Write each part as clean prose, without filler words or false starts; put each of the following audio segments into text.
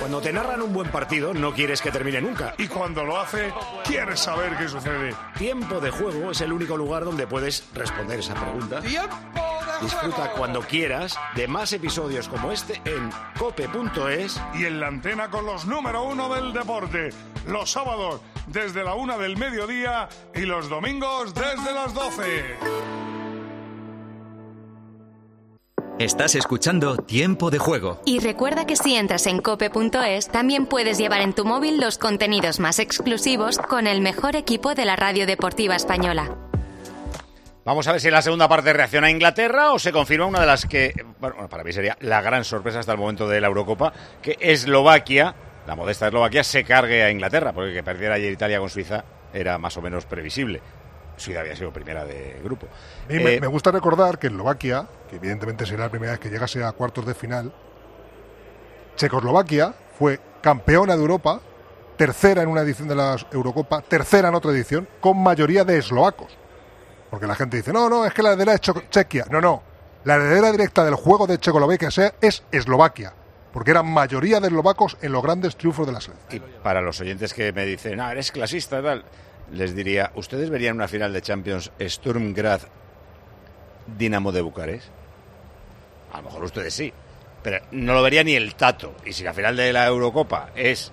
Cuando te narran un buen partido, no quieres que termine nunca. Y cuando lo hace, quieres saber qué sucede. Tiempo de Juego es el único lugar donde puedes responder esa pregunta. Disfruta cuando quieras de más episodios como este en cope.es y en la antena con los número 1 del deporte. Los sábados desde la 1 del mediodía y los domingos desde las 12. Estás escuchando Tiempo de Juego. Y recuerda que si entras en cope.es, también puedes llevar en tu móvil los contenidos más exclusivos con el mejor equipo de la radio deportiva española. Vamos a ver si en la segunda parte reacciona Inglaterra o se confirma una de las que, bueno, para mí sería la gran sorpresa hasta el momento de la Eurocopa, que Eslovaquia, la modesta Eslovaquia, se cargue a Inglaterra, porque que perdiera ayer Italia con Suiza era más o menos previsible. Suiza había sido primera de grupo. Me gusta recordar que Eslovaquia, que evidentemente será la primera vez que llegase a cuartos de final, Checoslovaquia fue campeona de Europa, tercera en una edición de la Eurocopa, tercera en otra edición, con mayoría de eslovacos. Porque la gente dice, no, es que la heredera es Chequia. No, la heredera directa del juego de Checoslovaquia es Eslovaquia, porque eran mayoría de eslovacos en los grandes triunfos de la selección. Y para los oyentes que me dicen, eres clasista y tal, les diría, ¿ustedes verían una final de Champions Sturm Graz Dinamo de Bucarest? A lo mejor ustedes sí, pero no lo vería ni el tato. Y si la final de la Eurocopa es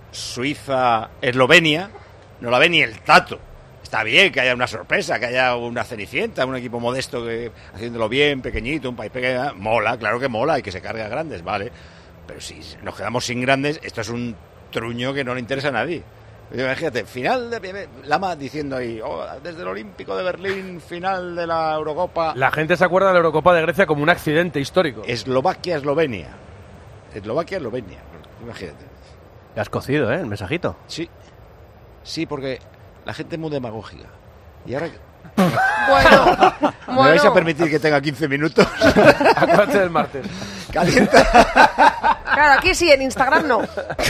Suiza-Eslovenia, no la ve ni el tato. Está bien que haya una sorpresa, que haya una Cenicienta, un equipo modesto que haciéndolo bien, pequeñito, un país pequeño, mola, claro que mola, y que se cargue a grandes, vale. Pero si nos quedamos sin grandes, esto es un truño que no le interesa a nadie. Imagínate, final de Lama diciendo ahí, desde el Olímpico de Berlín, final de la Eurocopa. La gente se acuerda de la Eurocopa de Grecia como un accidente histórico. Eslovaquia-Eslovenia. Eslovaquia-Eslovenia. Imagínate. Ya has cocido, el mensajito. Sí, porque la gente es muy demagógica. Y ahora... Bueno. ¿Me vais a permitir que tenga 15 minutos? Acuérdate del martes. Calienta. Claro, aquí sí, en Instagram no.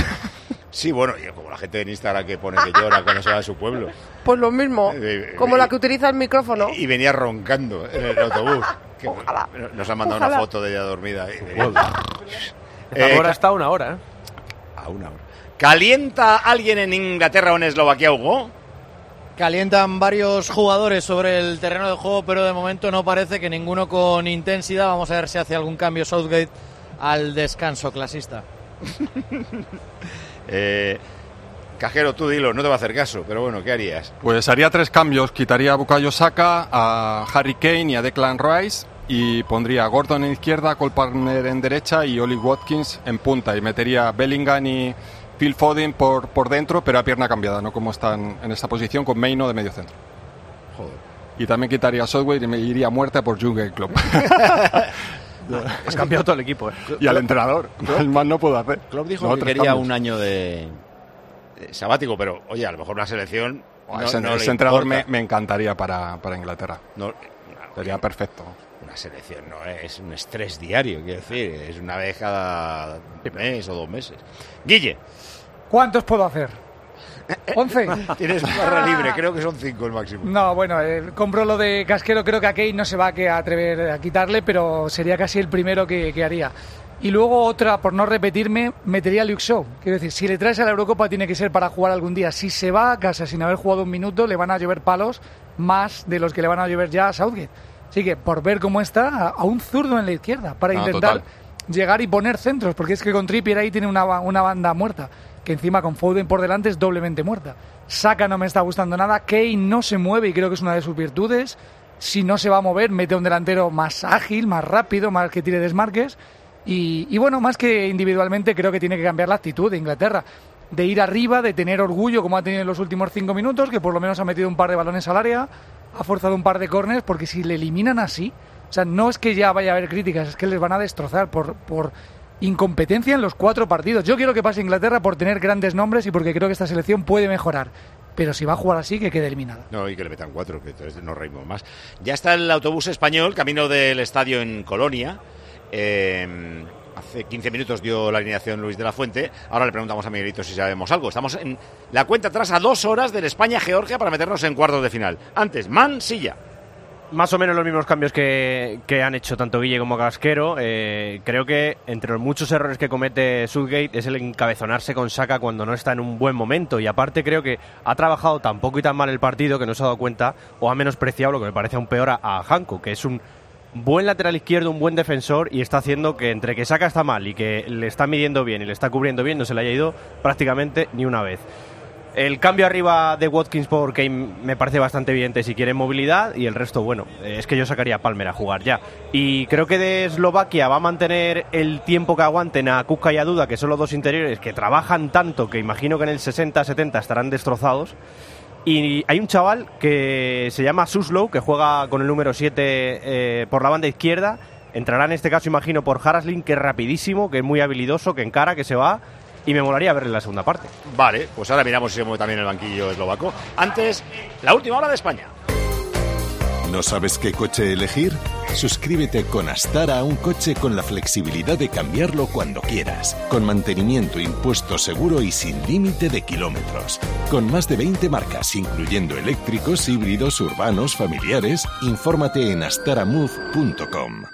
Sí, bueno, y como la gente en Instagram que pone que llora cuando se va a su pueblo. Pues lo mismo, como la que utiliza el micrófono. Y venía roncando en el autobús. Ojalá. Nos ha mandado una foto de ella dormida. Ahora está a una hora. A una hora. ¿Calienta alguien en Inglaterra o en Eslovaquia, Hugo? Calientan varios jugadores sobre el terreno de juego, pero de momento no parece que ninguno con intensidad. Vamos a ver si hace algún cambio Southgate al descanso clasista. Cajero, tú dilo, no te va a hacer caso, pero bueno, ¿qué harías? Pues haría 3 cambios, quitaría a Bukayo Saka, a Harry Kane y a Declan Rice y pondría a Gordon en izquierda, Cole Palmer en derecha y Oli Watkins en punta y metería a Bellingham y Phil Foden por dentro, pero a pierna cambiada, no como están en esta posición con Maino de medio centro. Joder. Y también quitaría a Southgate y me iría a muerte por Jürgen Klopp. Has cambiado todo el equipo, Y al entrenador, el más no puedo hacer. Klopp dijo que quería un año de sabático, pero oye, a lo mejor una selección ese entrenador me encantaría para Inglaterra. Sería perfecto. Una selección no es un estrés diario, quiero decir, es una vez cada mes o 2 meses. Guille, ¿cuántos puedo hacer? 11. Tienes barra libre, creo que son 5 el máximo. No, bueno, compro lo de Casquero, creo que a Kane no se va a atrever a quitarle, pero sería casi el primero que haría. Y luego otra, por no repetirme, metería a Luke Shaw. Quiero decir, si le traes a la Eurocopa tiene que ser para jugar algún día. Si se va a casa sin haber jugado un minuto, le van a llover palos más de los que le van a llover ya a Southgate. Así que, por ver cómo está, a un zurdo en la izquierda, para intentar llegar y poner centros, porque es que con Trippier ahí tiene una banda muerta, que encima con Foden por delante es doblemente muerta. Saka no me está gustando nada, Kane no se mueve y creo que es una de sus virtudes. Si no se va a mover, mete a un delantero más ágil, más rápido, más que tire desmarques. Y bueno, más que individualmente, creo que tiene que cambiar la actitud de Inglaterra, de ir arriba, de tener orgullo como ha tenido en los últimos 5 minutos, que por lo menos ha metido un par de balones al área, ha forzado un par de córneres, porque si le eliminan así, o sea, no es que ya vaya a haber críticas, es que les van a destrozar por incompetencia en los 4 partidos. Yo quiero que pase Inglaterra por tener grandes nombres y porque creo que esta selección puede mejorar. Pero si va a jugar así, que quede eliminada. No, y que le metan 4, que entonces nos reímos más. Ya está el autobús español, camino del estadio en Colonia. Hace 15 minutos dio la alineación Luis de la Fuente. Ahora le preguntamos a Miguelito si sabemos algo. Estamos en la cuenta atrás a 2 horas del España-Georgia para meternos en cuartos de final. Antes, Silla. más o menos los mismos cambios que han hecho tanto Guille como Casquero. Creo que entre los muchos errores que comete Southgate es el encabezonarse con Saka cuando no está en un buen momento, y aparte creo que ha trabajado tan poco y tan mal el partido que no se ha dado cuenta, o ha menospreciado, lo que me parece aún peor, a Hanko, que es un buen lateral izquierdo, un buen defensor, y está haciendo que entre que Saka está mal y que le está midiendo bien y le está cubriendo bien, no se le haya ido prácticamente ni una vez. El cambio arriba de Watkins por Kane me parece bastante evidente si quieren movilidad, y el resto, bueno, es que yo sacaría a Palmer a jugar ya. Y creo que de Eslovaquia va a mantener el tiempo que aguanten a Kuska y a Duda, que son los dos interiores que trabajan tanto que imagino que en el 60-70 estarán destrozados. Y hay un chaval que se llama Suslow, que juega con el número 7 por la banda izquierda. Entrará en este caso, imagino, por Haraslin, que es rapidísimo, que es muy habilidoso, que encara, que se va. Y me molaría verle la segunda parte. Vale, pues ahora miramos si se mueve también el banquillo eslovaco. Antes, la última hora de España. ¿No sabes qué coche elegir? Suscríbete con Astara a un coche con la flexibilidad de cambiarlo cuando quieras, con mantenimiento, impuesto seguro y sin límite de kilómetros. Con más de 20 marcas, incluyendo eléctricos, híbridos, urbanos, familiares, infórmate en astaramove.com.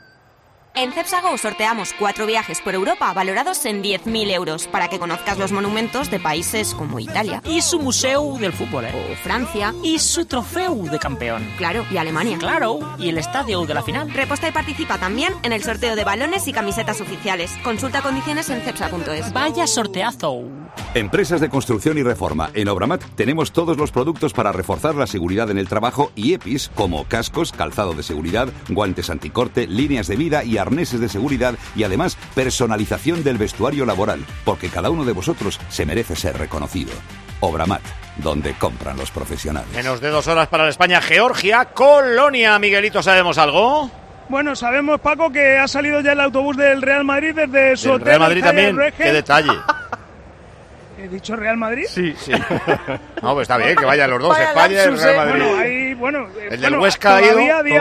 En Cepsa Go sorteamos 4 viajes por Europa valorados en 10.000 euros para que conozcas los monumentos de países como Italia. Y su museo del fútbol, O Francia. Y su trofeo de campeón. Claro, y Alemania. Claro, y el estadio de la final. Reposta y participa también en el sorteo de balones y camisetas oficiales. Consulta condiciones en cepsa.es. Vaya sorteazo. Empresas de construcción y reforma. En Obramat tenemos todos los productos para reforzar la seguridad en el trabajo y EPIs como cascos, calzado de seguridad, guantes anticorte, líneas de vida y arneses de seguridad, y además personalización del vestuario laboral, porque cada uno de vosotros se merece ser reconocido. Obramat, donde compran los profesionales. Menos de 2 horas para la España-Georgia. Colonia, Miguelito, ¿sabemos algo? Bueno, sabemos, Paco, que ha salido ya el autobús del Real Madrid desde su hotel. Real Madrid también, qué detalle. ¿He dicho Real Madrid? Sí. No, pues está bien que vayan los dos, España y el Real Madrid. El del Huesca ha ido.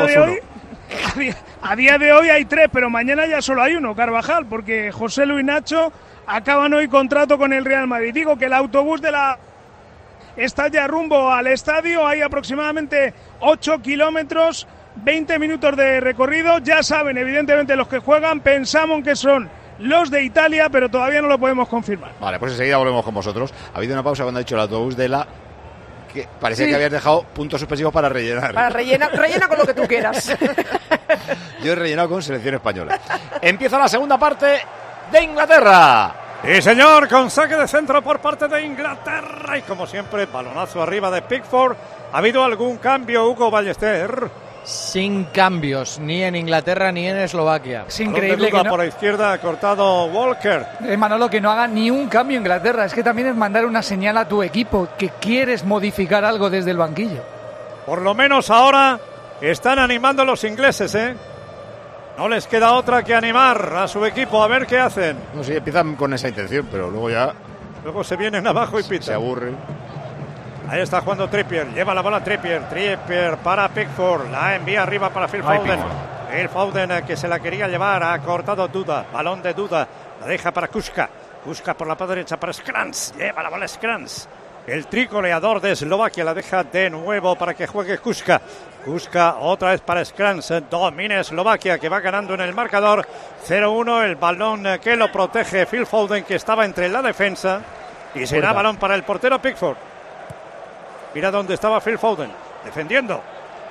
A día de hoy hay 3, pero mañana ya solo hay uno, Carvajal, porque José Luis Nacho acaban hoy contrato con el Real Madrid. Digo que el autobús está ya rumbo al estadio, hay aproximadamente 8 kilómetros, 20 minutos de recorrido. Ya saben, evidentemente, los que juegan, pensamos que son los de Italia, pero todavía no lo podemos confirmar. Vale, pues enseguida volvemos con vosotros. Ha habido una pausa cuando ha dicho el autobús de la... que parecía que habías dejado puntos suspensivos para rellenar. Rellena con lo que tú quieras. Yo he rellenado con selección española. Empieza la segunda parte de Inglaterra. Sí, señor, con saque de centro por parte de Inglaterra. Y como siempre, balonazo arriba de Pickford. ¿Ha habido algún cambio, Hugo Ballester? Sin cambios, ni en Inglaterra ni en Eslovaquia. Es increíble que no... por la izquierda ha cortado Walker. Manolo, que no haga ni un cambio en Inglaterra. Es que también es mandar una señal a tu equipo que quieres modificar algo desde el banquillo. Por lo menos ahora están animando los ingleses, ¿eh? No les queda otra que animar a su equipo a ver qué hacen. No sé, empiezan con esa intención, pero luego ya... Luego se vienen abajo y pitan. Se aburren. Ahí está jugando Trippier, lleva la bola Trippier para Pickford, la envía arriba para Phil Foden. Phil Foden que se la quería llevar, ha cortado Duda, balón de Duda, la deja para Kuska por la parte derecha para Skrans, lleva la bola Skrans. El tricoleador de Eslovaquia la deja de nuevo para que juegue Kuska otra vez para Skrans, domina Eslovaquia que va ganando en el marcador 0-1, el balón que lo protege Phil Foden que estaba entre la defensa y será balón para el portero Pickford. Mira dónde estaba Phil Foden, defendiendo.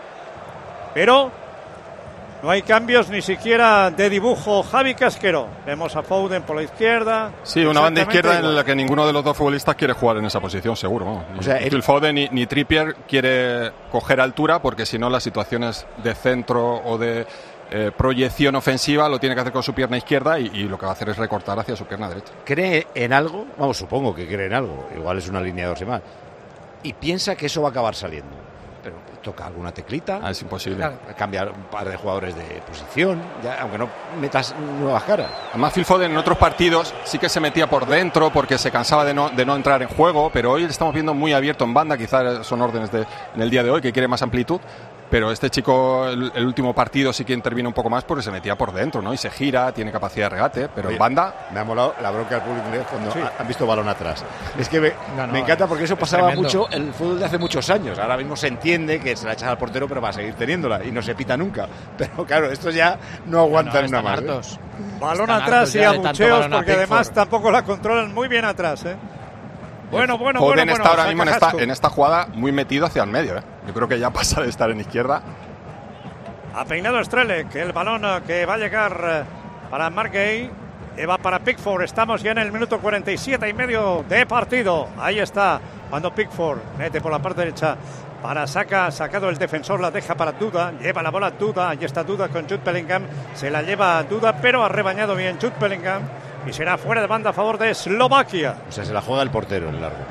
Pero no hay cambios ni siquiera de dibujo. Javi Casquero. Vemos a Foden por la izquierda. Sí, una banda izquierda en la que ninguno de los dos futbolistas quiere jugar en esa posición, seguro. ¿No? O sea, Phil Foden ni Trippier quiere coger altura porque si no las situaciones de centro o de proyección ofensiva lo tiene que hacer con su pierna izquierda y lo que va a hacer es recortar hacia su pierna derecha. ¿Cree en algo? Vamos, supongo que cree en algo. Igual es un alineador sin más. Y piensa que eso va a acabar saliendo. Pero toca alguna teclita. Es imposible. Claro. Cambiar un par de jugadores de posición, ya, aunque no metas nuevas caras. Además, Phil Foden en otros partidos sí que se metía por dentro porque se cansaba de no entrar en juego, pero hoy le estamos viendo muy abierto en banda. Quizás son órdenes en el día de hoy que quiere más amplitud. Pero este chico, el último partido sí que interviene un poco más porque se metía por dentro, ¿no? Y se gira, tiene capacidad de regate, pero en banda... Me ha molado la bronca del público inglés cuando han visto balón atrás. Es que me encanta porque eso pasaba mucho en el fútbol de hace muchos años. Ahora mismo se entiende que se la echas al portero, pero va a seguir teniéndola y no se pita nunca. Pero claro, estos ya no aguantan una más. Balón atrás y abucheos, porque además tampoco la controlan muy bien atrás. Bueno. Foden está ahora mismo en esta jugada muy metido hacia el medio. Yo creo que ya pasa de estar en izquierda. Ha peinado Strelec, el balón que va a llegar para Mark Gay. Va para Pickford. Estamos ya en el minuto 47 y medio de partido. Ahí está, cuando Pickford mete por la parte derecha para Saka, sacado el defensor, la deja para Duda, lleva la bola Duda, ahí está Duda con Jude Bellingham, se la lleva Duda, pero ha rebañado bien Jude Bellingham y será fuera de banda a favor de Eslovaquia. O sea, se la juega el portero en largo.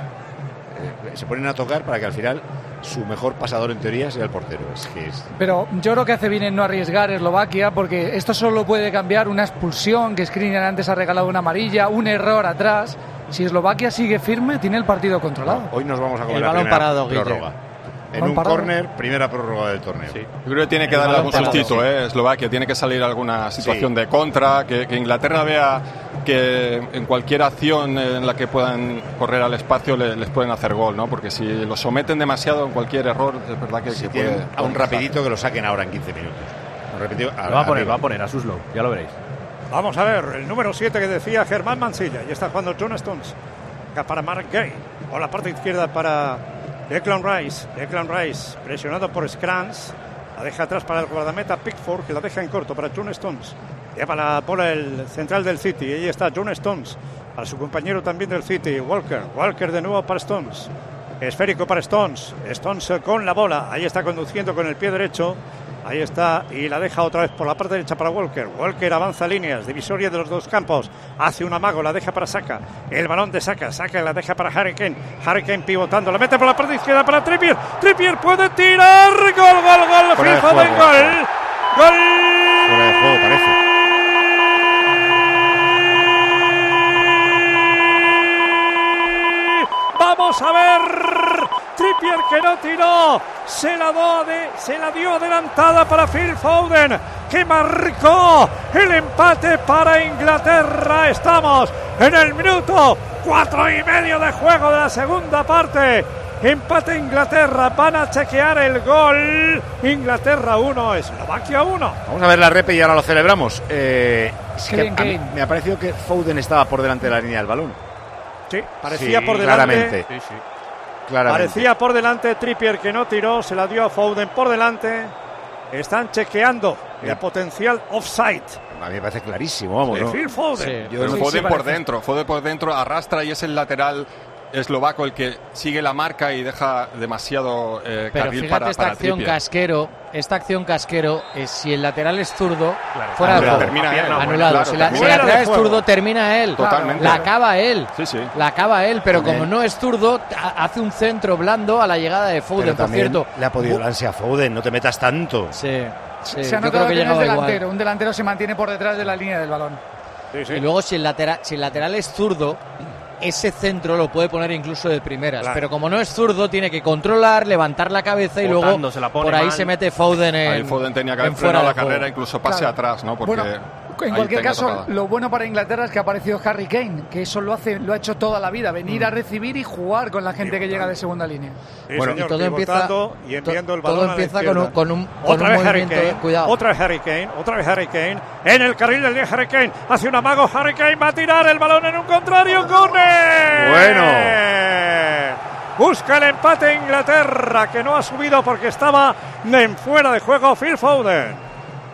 Se ponen a tocar para que al final su mejor pasador en teoría sea el portero. Pero yo creo que hace bien en no arriesgar Eslovaquia, porque esto solo puede cambiar una expulsión, que Skriniar antes ha regalado una amarilla, un error atrás. Si Eslovaquia sigue firme, tiene el partido controlado. Hoy nos vamos a comer el la balón primera parado, prórroga. En un córner, primera prórroga del torneo. Sí. Yo creo que tiene que darle algún sustito, Eslovaquia. Tiene que salir alguna situación de contra, que Inglaterra vea que en cualquier acción en la que puedan correr al espacio les pueden hacer gol, ¿no? Porque si lo someten demasiado en cualquier error, es verdad que puede... A un rapidito que lo saquen ahora en 15 minutos. Va a poner a Suslow, ya lo veréis. Vamos a ver, el número 7 que decía Germán Mansilla. Y está jugando John Stones. Para Mark Gay. O la parte izquierda para Declan Rice. Declan Rice presionado por Scrans. La deja atrás para el guardameta Pickford, que la deja en corto para John Stones. Lleva la bola el central del City. Ahí está John Stones. Para su compañero también del City, Walker. Walker de nuevo para Stones. Esférico para Stones. Stones con la bola. Ahí está conduciendo con el pie derecho. Ahí está, y la deja otra vez por la parte derecha para Walker. Walker avanza líneas, divisoria de los dos campos. Hace un amago, la deja para Saka. El balón de Saka, Saka la deja para Harry Kane. Harry Kane pivotando, la mete por la parte izquierda para Trippier. Trippier puede tirar. Gol, Phil Foden, gol. Fuera de juego, parece. Vamos a ver. Trippier que no tiró, se la dio adelantada para Phil Foden, que marcó el empate para Inglaterra. Estamos en el minuto 4,5 de juego de la segunda parte. Empate Inglaterra, van a chequear el gol. Inglaterra 1, Eslovaquia 1. Vamos a ver la repe y ahora lo celebramos. Me ha parecido que Foden estaba por delante de la línea del balón. Sí, parecía por delante. Claramente. Sí. Parecía por delante Trippier, que no tiró, se la dio a Foden por delante. Están chequeando el potencial offside. A mí me parece clarísimo, vamos, ¿no? Phil Foden. Sí, Foden por dentro, arrastra y es el lateral eslovaco el que sigue la marca y deja demasiado carril para Trippier. Esta acción casquero es si el lateral es zurdo, fuera de juego, anulado. Claro, si el lateral es zurdo, termina él. Totalmente. La acaba él. Sí. La acaba él, pero como no es zurdo, hace un centro blando a la llegada de Foden, por cierto. Le ha podido lanzar a Foden, no te metas tanto. Sí. Se ha notado que tienes delantero. Un delantero se mantiene por detrás de la línea del balón. Sí. Y luego si el lateral es zurdo, ese centro lo puede poner incluso de primeras, claro. Pero como no es zurdo, tiene que controlar, levantar la cabeza y luego por ahí se mete Foden ahí Foden tenía que haber frenado la carrera, incluso pase atrás, ¿no? Porque en cualquier caso, lo bueno para Inglaterra es que ha aparecido Harry Kane, que eso lo ha hecho toda la vida, venir a recibir y jugar con la gente que llega de segunda línea. Bueno, y todo empieza y enviando el balón todo empieza con un movimiento de cuidado. Otra vez Harry Kane, en el carril del día Harry Kane, hace un amago, Harry Kane va a tirar el balón en un contrario, ¡corner! Bueno. Busca el empate Inglaterra, que no ha subido porque estaba en fuera de juego Phil Foden.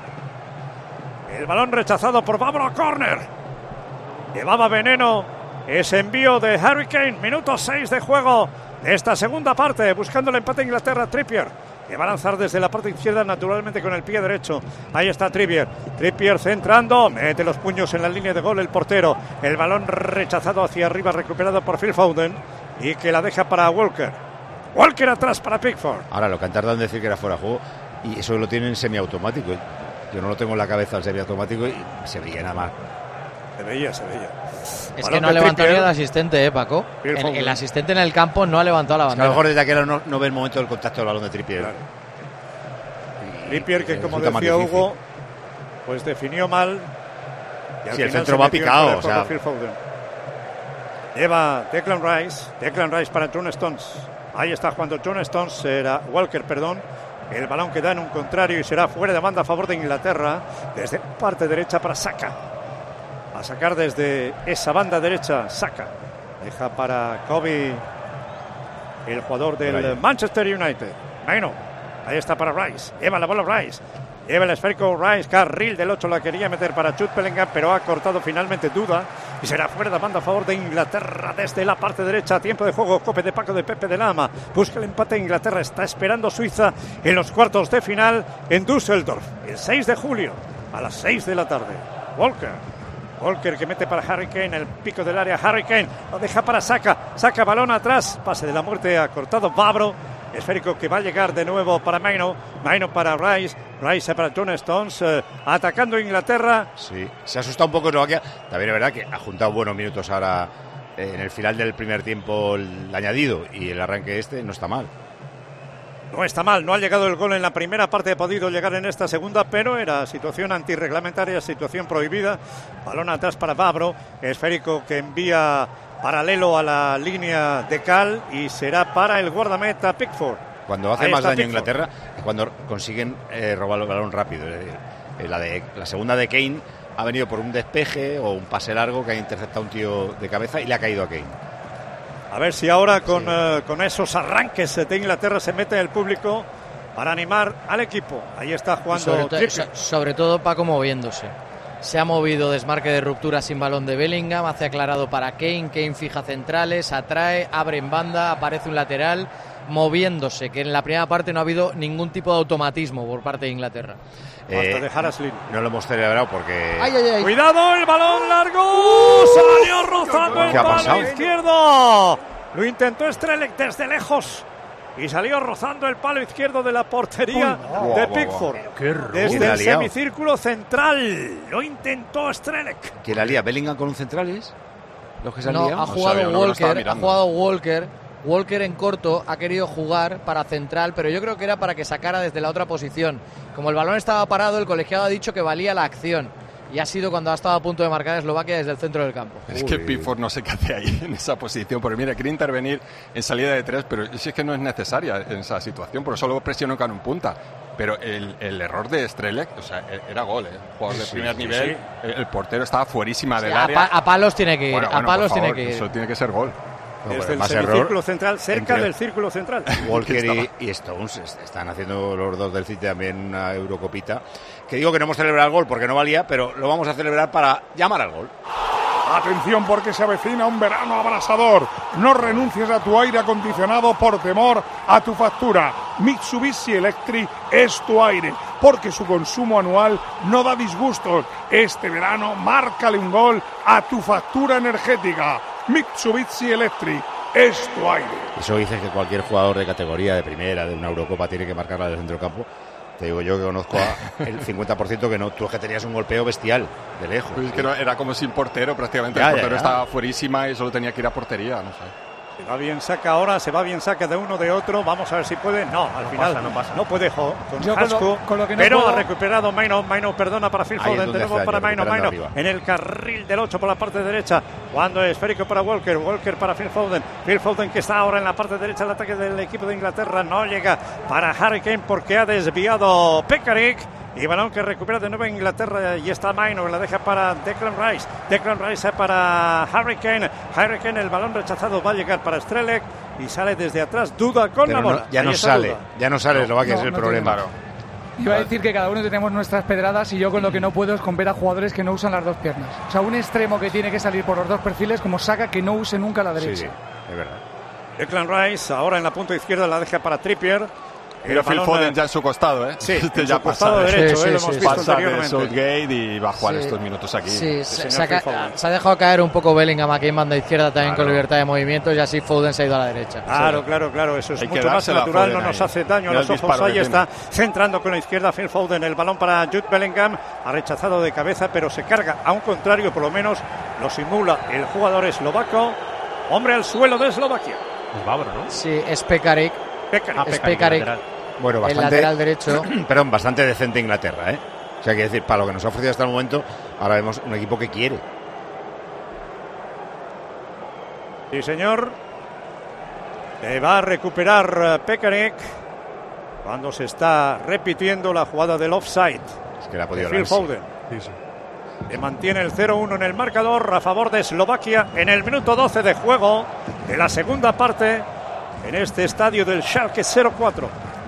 El balón rechazado por Pablo, córner. Llevaba veneno ese envío de Harry Kane. Minuto 6 de juego de esta segunda parte. Buscando el empate Inglaterra, Trippier, que va a lanzar desde la parte izquierda naturalmente con el pie derecho. Ahí está Trippier. Trippier centrando. Mete los puños en la línea de gol el portero. El balón rechazado hacia arriba, recuperado por Phil Foden. Y que la deja para Walker. Walker atrás para Pickford. Ahora lo que han tardado en decir que era fuera de juego. Y eso lo tienen semiautomático. Yo no lo tengo en la cabeza el semiautomático y se veía nada más. Se veía. Es que no ha levantado ni el asistente, Paco. El asistente en el campo no ha levantado la bandera. A lo mejor desde aquí no ve el momento del contacto del balón de Trippier. Claro. Trippier, que como decía Hugo, pues definió mal. Y el centro va picado. Lleva Declan Rice para John Stones. Ahí está jugando John Stones, será Walker, perdón. El balón que da en un contrario y será fuera de banda a favor de Inglaterra. Desde parte derecha para Saka. A sacar desde esa banda derecha, Saka. Deja para Kobe, el jugador del Manchester United. Maino. Ahí está para Rice. Lleva la bola Rice. Lleva el esférico Rice. Carril del 8 la quería meter para Jude Bellingham, pero ha cortado finalmente Duda. Y será fuera de banda a favor de Inglaterra desde la parte derecha. Tiempo de juego. Cope de Paco de Pepe de Lama. Busca el empate. Inglaterra está esperando Suiza en los cuartos de final en Düsseldorf. El 6 de julio a las 6 de la tarde. Walker que mete para Harry Kane, el pico del área. Harry Kane lo deja para Saka. Saca balón atrás. Pase de la muerte, ha cortado Vavro. Esférico que va a llegar de nuevo para Maino. Maino para Rice. Rice para John Stones. Atacando Inglaterra. Sí, se ha asustado un poco Eslovaquia. También es verdad que ha juntado buenos minutos ahora en el final del primer tiempo el añadido. Y el arranque no está mal. No está mal, no ha llegado el gol en la primera parte, ha podido llegar en esta segunda, pero era situación antirreglamentaria, situación prohibida. Balón atrás para Vavro, esférico que envía paralelo a la línea de Cal y será para el guardameta Pickford. Cuando hace más daño a Inglaterra es cuando consiguen robar el balón rápido. La segunda de Kane ha venido por un despeje o un pase largo que ha interceptado a un tío de cabeza y le ha caído a Kane. A ver si ahora con esos arranques de Inglaterra se mete el público para animar al equipo. Ahí está jugando sobre todo Paco moviéndose. Se ha movido desmarque de ruptura sin balón de Bellingham, hace aclarado para Kane, Kane fija centrales, atrae, abre en banda, aparece un lateral, moviéndose, que en la primera parte no ha habido ningún tipo de automatismo por parte de Inglaterra. Hasta dejar a Slim. No lo hemos celebrado porque... ¡Ay! ¡Cuidado, el balón largo! ¡Salió rozando el palo izquierdo! Lo intentó Strelec desde lejos y salió rozando el palo izquierdo de la portería de Pickford. Desde el semicírculo central. Lo intentó Strelec. ¿Quién la lía? ¿Bellingham con un centrales? ¿Los que se han No, liado? ha jugado Walker. Walker en corto ha querido jugar para central, pero yo creo que era para que sacara desde la otra posición. Como el balón estaba parado, el colegiado ha dicho que valía la acción. Y ha sido cuando ha estado a punto de marcar Eslovaquia desde el centro del campo. Es que Pickford no sé qué hace ahí en esa posición, porque mira, quiere intervenir en salida de tres, pero si es que no es necesaria en esa situación, porque solo presionó con un punta. Pero el error de Strelec, o sea, era gol, jugador de primer nivel, el portero estaba fuerísima del área. A palos tiene que ir, bueno, a palos por favor, tiene que ir. Eso tiene que ser gol. Desde el semicírculo central, cerca del círculo central. Walker y Stones están haciendo los dos del City también una Eurocopita. Que digo que no hemos celebrado el gol porque no valía, pero lo vamos a celebrar para llamar al gol. Atención porque se avecina un verano abrasador. No renuncies a tu aire acondicionado por temor a tu factura. Mitsubishi Electric es tu aire, porque su consumo anual no da disgustos. Este verano márcale un gol a tu factura energética. Mitsubishi Electric es tu aire. Eso dices que cualquier jugador de categoría de primera, de una Eurocopa, tiene que marcarla del centro del campo. Te digo yo que conozco el 50% que no. Tú es que tenías un golpeo bestial de lejos. Pues es que era como sin portero prácticamente. El portero estaba fuerísima y solo tenía que ir a portería, no sé. Se va bien Saka ahora, se va bien Saka de uno de otro. Vamos a ver si puede. No, al final no puede con Hasco, pero ha recuperado Maino, perdona para Phil Foden, de nuevo para Maino, en el carril del 8 por la parte derecha, cuando es esférico para Walker para Phil Foden que está ahora en la parte derecha del ataque del equipo de Inglaterra, no llega para Harry Kane porque ha desviado Pekarik. Y balón que recupera de nuevo Inglaterra y está Maino, la deja para Declan Rice para Harry Kane, el balón rechazado va a llegar para Strelec y sale desde atrás Duda con la bola. Ya no sale Eslovaquia, es el problema. Iba a decir que cada uno tenemos nuestras pedradas y yo con lo que no puedo es con ver a jugadores que no usan las dos piernas. O sea, un extremo que tiene que salir por los dos perfiles como Saka, que no use nunca la derecha. Sí, es verdad. Declan Rice ahora en la punta izquierda la deja para Trippier. Pero Phil Foden ya en su costado, ¿eh? Sí, en su costado derecho, lo hemos visto anteriormente. Southgate y va a jugar estos minutos aquí. Sí, se ha dejado caer un poco Bellingham aquí en banda izquierda también con libertad de movimiento y así Foden se ha ido a la derecha. Claro, eso es mucho más natural, no nos hace daño a los ojos. Ahí está centrando con la izquierda Phil Foden, el balón para Jude Bellingham, ha rechazado de cabeza, pero se carga, a un contrario, por lo menos lo simula el jugador eslovaco. Hombre al suelo de Eslovaquia. Es Vavro, ¿no? Sí, es Pekarik. Bueno, bastante, el lateral derecho. Perdón, bastante decente Inglaterra, ¿eh? O sea, quiero decir, para lo que nos ha ofrecido hasta el momento, ahora vemos un equipo que quiere. Sí, señor. Va a recuperar Pekarik cuando se está repitiendo la jugada del offside. Es que la ha podido Phil Foden. Que mantiene el 0-1 en el marcador a favor de Eslovaquia en el minuto 12 de juego de la segunda parte en este estadio del Schalke 04.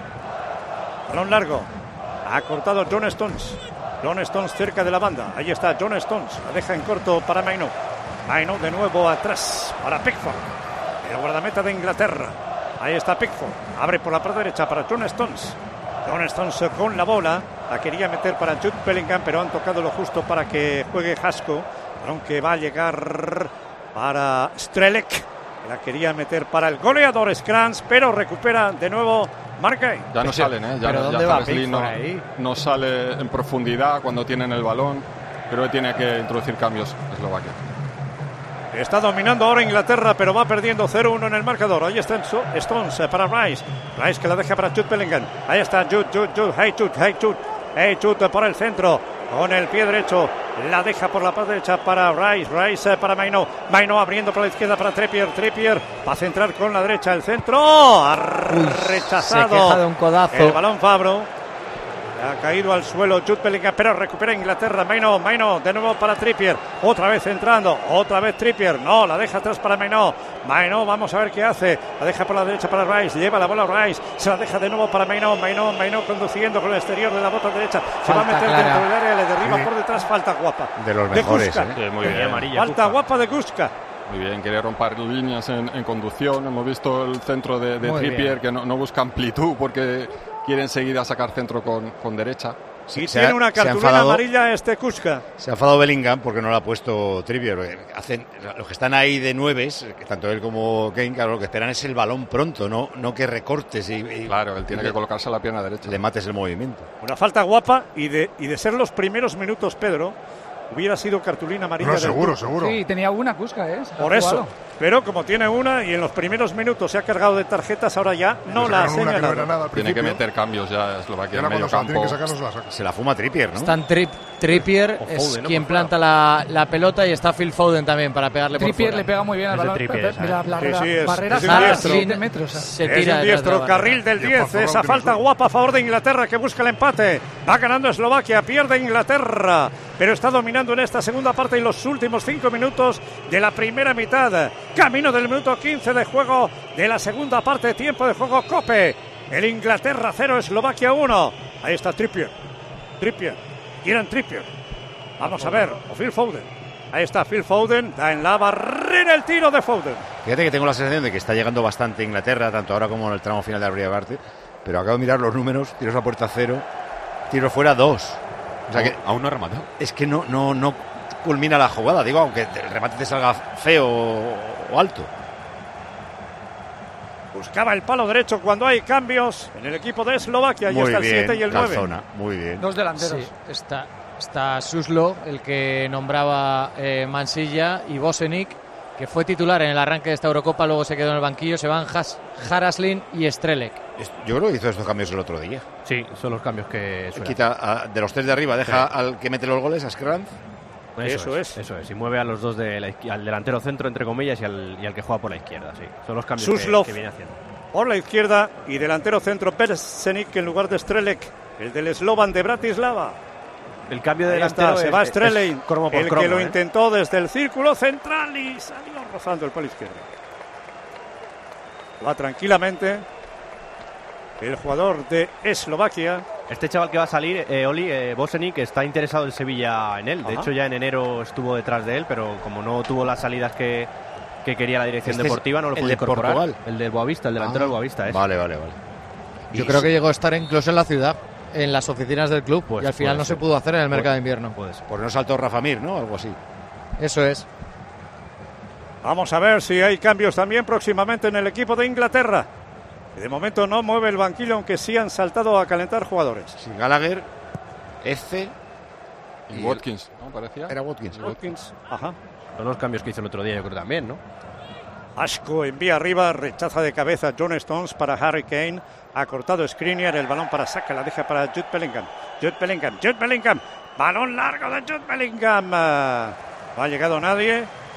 Balón largo. Ha cortado John Stones. John Stones cerca de la banda. Ahí está John Stones. La deja en corto para Mainoo. Mainoo de nuevo atrás para Pickford. El guardameta de Inglaterra. Ahí está Pickford. Abre por la parte derecha para John Stones. John Stones con la bola. La quería meter para Jude Bellingham, pero han tocado lo justo para que juegue Haško. Aunque va a llegar para Strelec. La quería meter para el goleador Scrans, pero recupera de nuevo Markay. Ya no salen, ¿eh? Ya, ¿Pero ya dónde va Harsley no sale en profundidad cuando tienen el balón. Creo que tiene que introducir cambios Eslovaquia. Está dominando ahora Inglaterra, pero va perdiendo 0-1 en el marcador. Ahí está Stones para Rice. Rice que la deja para Jude Bellingham. Ahí está Jude. Hey Jude por el centro. Con el pie derecho. La deja por la parte derecha para Rice. Rice para Mainoo. Mainoo abriendo por la izquierda para Trippier. Trippier va a centrar con la derecha el centro. Ha rechazado. Se queja de un codazo. El balón Fabro. Ha caído al suelo Jude Bellingham, pero recupera Inglaterra. Mainoo de nuevo para Trippier. Otra vez entrando, otra vez Trippier. No, la deja atrás para Mainoo. Mainoo, vamos a ver qué hace. La deja por la derecha para Rice. Lleva la bola Rice. Se la deja de nuevo para Mainoo. Mainoo conduciendo con el exterior de la bota derecha. Se va a meter dentro del área, le derriba por detrás. Falta guapa. De los mejores, muy bien. Amarilla, falta guapa de Guska. Muy bien, quiere romper líneas en conducción. Hemos visto el centro de Trippier, que no busca amplitud porque quiere enseguida sacar centro con derecha. Sí, tiene una cartulina amarilla Kuska. Se ha enfadado Bellingham porque no la ha puesto Trippier. Los que están ahí de nueves, tanto él como Kane, claro, lo que esperan es el balón pronto, no que recortes y claro, él tiene que colocarse a la pierna derecha. Le mates el movimiento. Una falta guapa y de ser los primeros minutos, Pedro, hubiera sido cartulina amarilla. No, seguro. Sí, tenía una Kuska, Por eso. Pero como tiene una y en los primeros minutos se ha cargado de tarjetas, ahora ya no la ha señalado. Tiene que meter cambios ya Eslovaquia en medio campo. Se la fuma Trippier, ¿no? Están Trippier, es quien planta la pelota, y está Phil Foden también para pegarle por fuera. Trippier le pega muy bien al balón. La barrera es de metros. Se tira un diestro, carril del 10. Esa falta guapa a favor de Inglaterra, que busca el empate. Va ganando Eslovaquia, pierde Inglaterra, pero está dominando en esta segunda parte y los últimos 5 minutos de la primera mitad. Camino del minuto 15 de juego de la segunda parte, tiempo de juego Cope. El Inglaterra 0, Eslovaquia 1. Ahí está Trippier. Kieran Trippier. Vamos a ver, o Phil Foden. Ahí está Phil Foden, da en la barrera el tiro de Foden. Fíjate que tengo la sensación de que está llegando bastante Inglaterra, tanto ahora como en el tramo final de la primera parte, pero acabo de mirar los números, tiros a puerta 0, tiros fuera 2. O sea que aún no ha rematado. Es que no culmina la jugada, digo, aunque el remate te salga feo o alto. Buscaba el palo derecho cuando hay cambios en el equipo de Eslovaquia. Ahí está el 7 y el 9. Calzona, muy bien. Dos delanteros. Sí, está Suslo, el que nombraba Mansilla, y Bosenic, que fue titular en el arranque de esta Eurocopa, luego se quedó en el banquillo. Se van Haraslin y Strelec. Yo creo que hizo estos cambios el otro día. Sí, son los cambios que suele quita de los 3 de arriba, deja al que mete los goles, a Scrantz. Eso es. Y mueve a los dos al delantero centro, entre comillas, y al que juega por la izquierda. Sí, son los cambios que viene haciendo. Por la izquierda, y delantero centro Bersenik en lugar de Strelec, el del Slovan de Bratislava. El cambio de delantero se va Strelec, el que lo intentó desde el círculo central y salió rozando el palo izquierdo. Va tranquilamente el jugador de Eslovaquia. Este chaval que va a salir, Bosenic, está interesado el Sevilla en él. De hecho, ya en enero estuvo detrás de él, pero como no tuvo las salidas que quería la dirección deportiva, no lo pudo incorporar. Portugal. El del Boavista, el delantero del Boavista. Vale. Yo creo que llegó a estar incluso en la ciudad, en las oficinas del club, y al final no se pudo hacer en el mercado de invierno. Porque no saltó Rafa Mir, ¿no? Algo así. Eso es. Vamos a ver si hay cambios también próximamente en el equipo de Inglaterra. De momento no mueve el banquillo, aunque sí han saltado a calentar jugadores. Sí, Gallagher, Eze y Watkins, ¿no? Parecía. Era Watkins. Ajá. Son los cambios que hizo el otro día, yo creo también, ¿no? Haško envía arriba, rechaza de cabeza John Stones para Harry Kane. Ha cortado Skriniar, el balón para Saka, la deja para Jude Bellingham. Jude Bellingham. Balón largo de Jude Bellingham. No ha llegado nadie.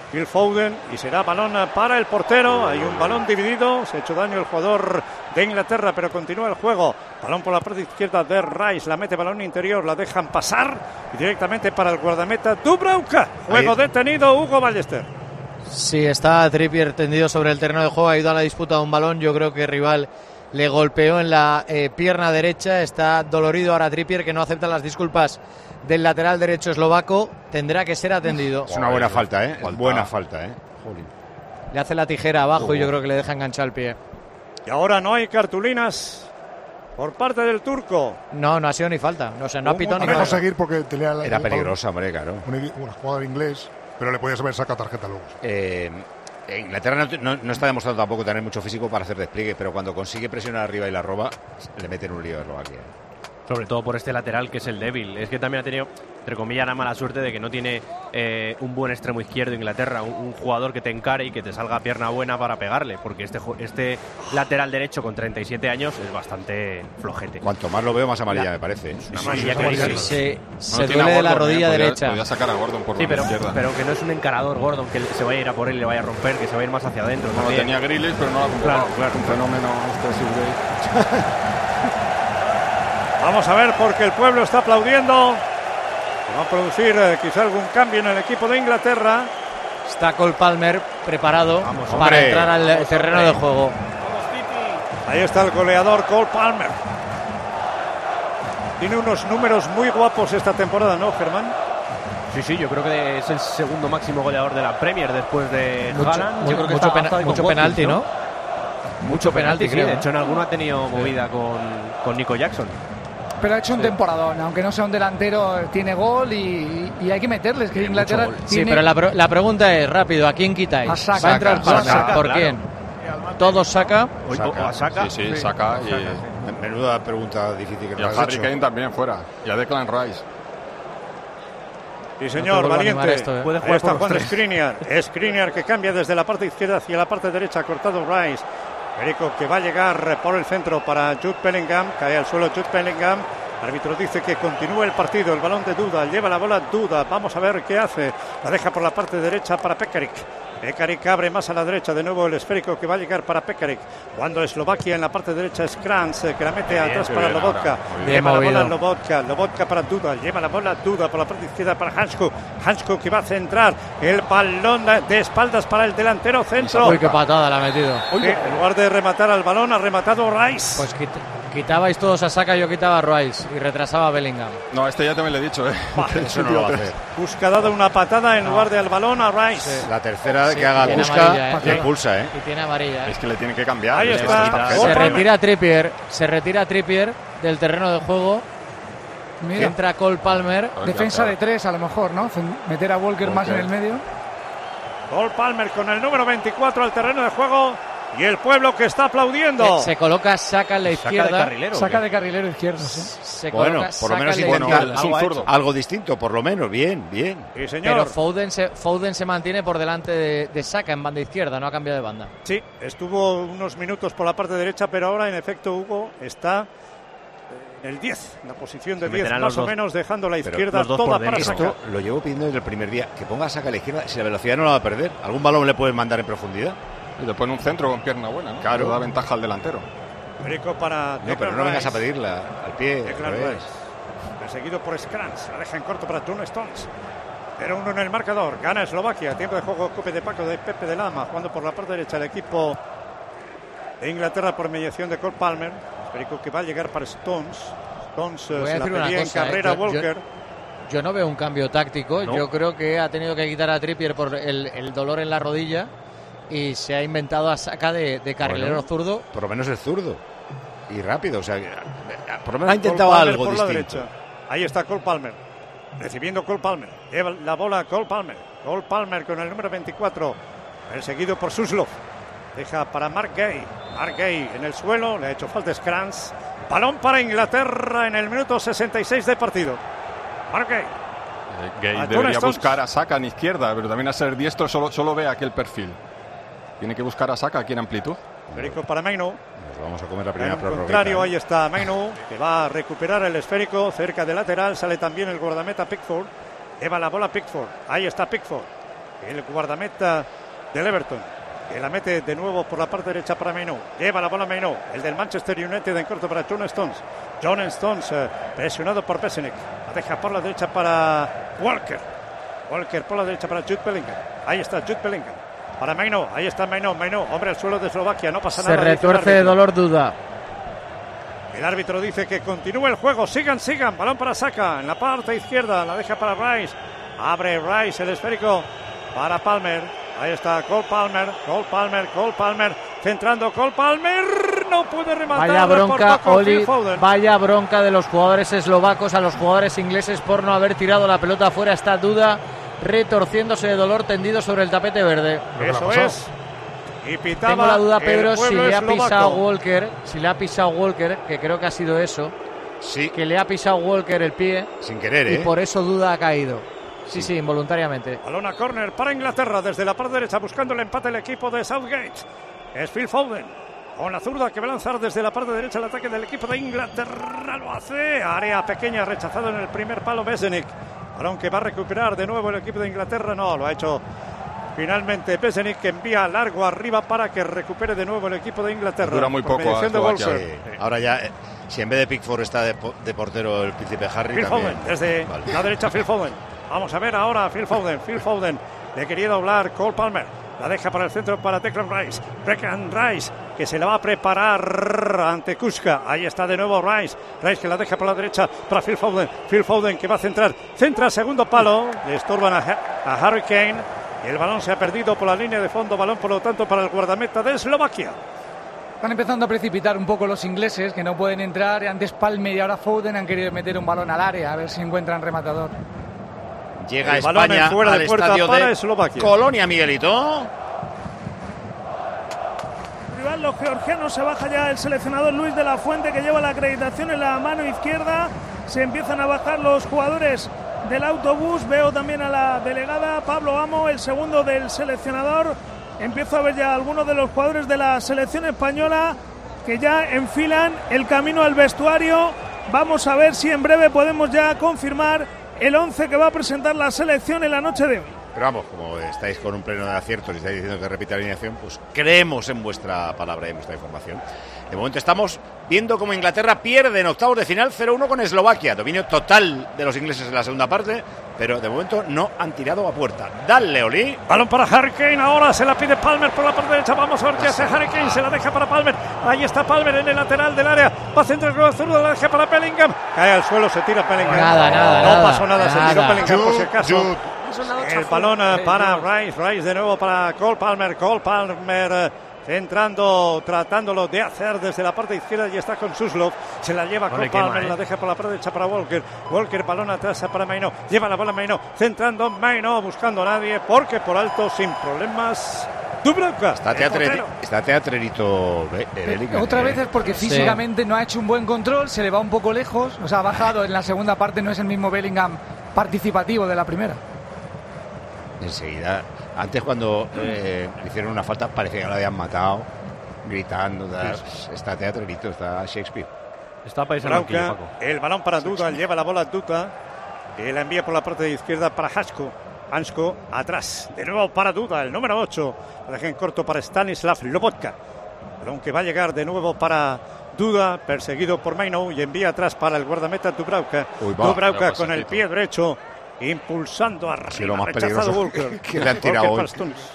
Phil Foden, y será balón para el portero. Hay un balón dividido, se ha hecho daño el jugador de Inglaterra, pero continúa el juego. Balón por la parte izquierda de Rice, la mete balón interior, la dejan pasar y directamente para el guardameta Dubravka. Juego detenido, Hugo Ballester. Sí, está Trippier tendido sobre el terreno de juego, ha ido a la disputa de un balón. Yo creo que el rival le golpeó en la pierna derecha. Está dolorido ahora Trippier, que no acepta las disculpas del lateral derecho eslovaco. Tendrá que ser atendido. Es una buena falta, ¿eh? Buena falta, ¿eh? Jolín. Le hace la tijera abajo y yo creo que le deja enganchar el pie. Y ahora no hay cartulinas por parte del turco. No ha sido ni falta. No ha pitado ni falta. Seguir porque tenía era peligrosa, hombre, claro. Una jugada en inglés, pero le podías haber sacado tarjeta luego. Inglaterra no está demostrando tampoco tener mucho físico para hacer despliegue, pero cuando consigue presionar arriba y la roba, le meten un lío a Eslovaquia. Sobre todo por este lateral, que es el débil. Es que también ha tenido, entre comillas, la mala suerte de que no tiene un buen extremo izquierdo Inglaterra, un jugador que te encare y que te salga a pierna buena para pegarle, porque este lateral derecho con 37 años es bastante flojete. Cuanto más lo veo, más amarilla me parece. Es una amarilla que se duele de la rodilla derecha. Podía sacar a Gordon por la izquierda. Pero que no es un encarador Gordon, que se vaya a ir a por él y le vaya a romper, que se va a ir más hacia adentro. No tenía Grealish, pero no la compró. Claro. Un fenómeno Southgate. Vamos a ver, porque el pueblo está aplaudiendo. Va a producir quizá algún cambio en el equipo de Inglaterra. Está Cole Palmer preparado para entrar al terreno de juego. Ahí está el goleador Cole Palmer. Tiene unos números muy guapos esta temporada, ¿no, Germán? Sí, yo creo que es el segundo máximo goleador de la Premier después de Haaland. Yo creo que mucho penalti, ¿no? Mucho penalti, creo. De hecho, en alguno ha tenido movida con Nico Jackson. Pero ha hecho un temporadón, aunque no sea un delantero, tiene gol y hay que meterle. Es que Inglaterra tiene... Sí, pero la pregunta es, rápido, ¿a quién quitáis? A Saka. ¿Va a entrar Saka, por quién? ¿Todos Saka? ¿A Saka? Sí, Saka. Y menuda pregunta difícil que a Harry Kane también fuera. Y a Declan Rice. Sí, señor, valiente. Puede jugar está por Juan Skriniar que cambia desde la parte izquierda hacia la parte derecha, cortado Rice. Perico que va a llegar por el centro para Jude Bellingham, cae al suelo Jude Bellingham. El árbitro dice que continúe el partido, el balón de Duda, lleva la bola Duda, vamos a ver qué hace. La deja por la parte derecha para Pekarik. Pekarik abre más a la derecha, de nuevo el esférico que va a llegar para Pekarik. Cuando Eslovaquia en la parte derecha es Kranz, que la mete atrás para Lobotka. Lleva la bola Lobotka para Duda, lleva la bola Duda por la parte izquierda para Hansko que va a centrar el balón de espaldas para el delantero centro. Uy, qué patada la ha metido. En lugar de rematar al balón, ha rematado Rice. Pues quitabais todos a Saka, yo quitaba a Rice y retrasaba a Bellingham. No, ya también le he dicho, eso no lo va a hacer. Busca ha dado una patada en lugar del balón a Rice. La tercera que haga Busca le expulsa, Y tiene amarilla. Es que le tiene que cambiar. Ahí está. Se retira Trippier del terreno de juego. Mira. Entra Cole Palmer. Defensa de 3 a lo mejor, ¿no? Meter a Walker más en el medio. Cole Palmer con el número 24 al terreno de juego. Y el pueblo que está aplaudiendo. Se coloca Saka en la izquierda. Saca de carrilero izquierdo, sí. Bueno, por lo menos intenta algo distinto, por lo menos. Bien. Sí, señor. Pero Foden se mantiene por delante de Saka en banda izquierda, no ha cambiado de banda. Sí, estuvo unos minutos por la parte derecha, pero ahora en efecto Hugo está en el 10, en la posición de 10 más o menos, dejando la izquierda toda para Saka. Esto lo llevo pidiendo desde el primer día, que ponga Saka a la izquierda, si la velocidad no la va a perder. ¿Algún balón le pueden mandar en profundidad? Y le pone un centro con pierna buena, ¿no? Claro. Le da ventaja al delantero. Perico para no, pero no vengas a pedirla al pie. Perseguido por Skranz. La deja en corto para John Stones. 0-1 en el marcador. Gana Eslovaquia. Tiempo de juego Cope de Paco de Pepe de Lama. Jugando por la parte derecha el equipo de Inglaterra por mediación de Cole Palmer. Perico que va a llegar para Stones. Stones se la pedía en carrera Walker. Yo no veo un cambio táctico. No. Yo creo que ha tenido que quitar a Trippier por el dolor en la rodilla. Y se ha inventado a Saka de carrilero zurdo. Por lo menos es zurdo. Y rápido, o sea, por lo menos ha intentado algo por distinto. La derecha. Ahí está Cole Palmer. Recibiendo Cole Palmer. Lleva la bola Cole Palmer. Cole Palmer con el número 24. Perseguido por Suslov. Deja para Mark Gay. Mark Gay en el suelo. Le ha hecho falta Skranz. Balón para Inglaterra en el minuto 66 de partido. Mark Gay. Gay debería buscar a Saka en izquierda, pero también a ser diestro solo ve aquel perfil. Tiene que buscar a Saka aquí en amplitud. Perico para Mainu. Nos vamos a comer la primera prórroga. Contrario, ahí está Mainu, que va a recuperar el esférico cerca del lateral. Sale también el guardameta Pickford. Lleva la bola Pickford. Ahí está Pickford. el guardameta del Everton, que la mete de nuevo por la parte derecha para Mainoo. Lleva la bola Mainoo, el del Manchester United en corto para John Stones. John Stones presionado por Pesenik. La deja por la derecha para Walker. Walker por la derecha para Jude Bellingham. Ahí está Jude Bellingham. Para Mainoo, ahí está Mainoo. Hombre al suelo de Eslovaquia, no pasa nada. Se retuerce de dolor Duda. El árbitro dice que continúe el juego, sigan. Balón para Saka en la parte izquierda, la deja para Rice. Abre Rice el esférico para Palmer. Ahí está Cole Palmer, centrando Cole Palmer, no puede rematar. Vaya bronca, Oli, vaya bronca de los jugadores eslovacos a los jugadores ingleses por no haber tirado la pelota afuera. Está Duda retorciéndose de dolor, tendido sobre el tapete verde. Eso es. Y pitaba. Tengo la duda, Pedro, si le ha pisado Walker, que creo que ha sido eso. Sí. Que le ha pisado Walker el pie. Sin querer, y por eso Duda ha caído. Sí, involuntariamente. Balón a córner para Inglaterra desde la parte derecha, buscando el empate el equipo de Southgate. Es Phil Foden con la zurda que va a lanzar desde la parte derecha el ataque del equipo de Inglaterra. Lo hace. Área pequeña, rechazado en el primer palo Besenik. Balón que va a recuperar de nuevo el equipo de Inglaterra. No, lo ha hecho finalmente Besenik, que envía largo arriba para que recupere de nuevo el equipo de Inglaterra. Dura muy poco. Ahora ya, si en vez de Pickford está de portero el príncipe Harry. Phil también. Foden, desde la derecha Phil Foden. Vamos a ver ahora a Phil Foden. Le quería doblar Cole Palmer. La deja para el centro para Declan Rice. Que se la va a preparar ante Kuska. Ahí está de nuevo Rice que la deja por la derecha para Phil Foden que va a centrar. Centra segundo palo. Le estorban a Harry Kane. Y el balón se ha perdido por la línea de fondo. Balón, por lo tanto, para el guardameta de Eslovaquia. Están empezando a precipitar un poco los ingleses, que no pueden entrar. Antes Palmer y ahora Foden han querido meter un balón al área, a ver si encuentran rematador. Llega el España al estadio de Eslovaquia. Colonia, Miguelito. Rival, los georgianos, se baja ya el seleccionador Luis de la Fuente, que lleva la acreditación en la mano izquierda. Se empiezan a bajar los jugadores del autobús. Veo también a la delegada Pablo Amo, el segundo del seleccionador. Empiezo a ver ya algunos de los jugadores de la selección española que ya enfilan el camino al vestuario. Vamos a ver si en breve podemos ya confirmar el 11 que va a presentar la selección en la noche de hoy. Pero vamos, como estáis con un pleno de aciertos y estáis diciendo que repite la alineación, pues creemos en vuestra palabra y en vuestra información. De momento estamos viendo cómo Inglaterra pierde en octavos de final 0-1 con Eslovaquia. Dominio total de los ingleses en la segunda parte, pero de momento no han tirado a puerta. Dale, Oli. Balón para Harry Kane, ahora se la pide Palmer por la parte derecha. Vamos a ver qué hace Harry Kane, se la deja para Palmer. Ahí está Palmer en el lateral del área. Va a centrar con la zurda, la deja para Bellingham. Cae al suelo, se tira Bellingham. Nada. No pasó nada, se tiró Bellingham por si acaso. El balón para Rice de nuevo para Cole Palmer. Entrando, tratándolo de hacer desde la parte izquierda, y está con Suslov. Se la lleva con Palmer, la deja por la parte derecha para Walker. Balón atrás para Mainoo. Lleva la bola Mainoo, centrando Mainoo, buscando a nadie, porque por alto, sin problemas, Dubravka. Está teatrerito. Otra vez es porque físicamente no ha hecho un buen control, se le va un poco lejos. O sea, ha bajado en la segunda parte, no es el mismo Bellingham participativo de la primera. Enseguida, antes cuando le hicieron una falta parecía que lo habían matado, gritando. Está teatrerito, está Shakespeare. Está paisano. El balón para Duda, lleva la bola Duda, que la envía por la parte izquierda para Hansko atrás, de nuevo para Duda, el número 8, la deja en corto para Stanislav Lobotka. Balón que va a llegar de nuevo para Duda, perseguido por Mainoo, y envía atrás para el guardameta Dubravka. Dubravka con el pie derecho, impulsando arriba, sí, lo más rechazado peligroso Walker. que le han tirado hoy.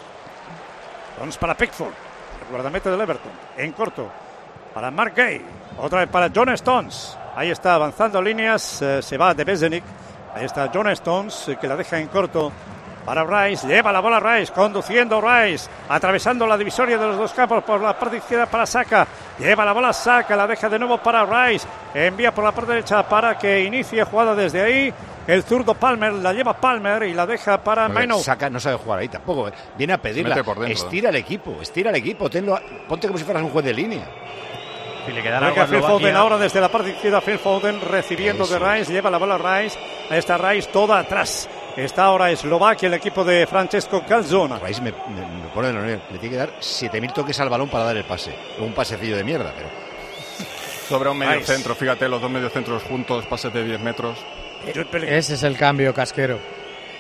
Stones para Pickford, el guardameta del Everton, en corto para Mark Gay, otra vez para John Stones. Ahí está avanzando líneas, se va de Besenik. Ahí está John Stones, que la deja en corto para Rice. Lleva la bola Rice, conduciendo Rice, atravesando la divisoria de los dos campos por la parte izquierda para Saka. Lleva la bola Saka, la deja de nuevo para Rice. Envía por la parte derecha para que inicie jugada desde ahí. El zurdo Palmer, la lleva Palmer y la deja para Mainoo. Saka no sabe jugar ahí tampoco. Viene a pedirla. Estira el equipo. Ponte como si fueras un juez de línea. Y le queda Phil Foden ahora desde la parte izquierda. Phil Foden recibiendo de Rice. Lleva la bola Rice. Ahí está Rice toda atrás. Está ahora Eslovaquia, el equipo de Francesco Calzona. Rice me pone de los nervios. Le tiene que dar 7.000 toques al balón para dar el pase. Un pasecillo de mierda, pero... Sobra un medio centro. Fíjate, los dos mediocentros juntos, pases de 10 metros. Ese es el cambio, Casquero.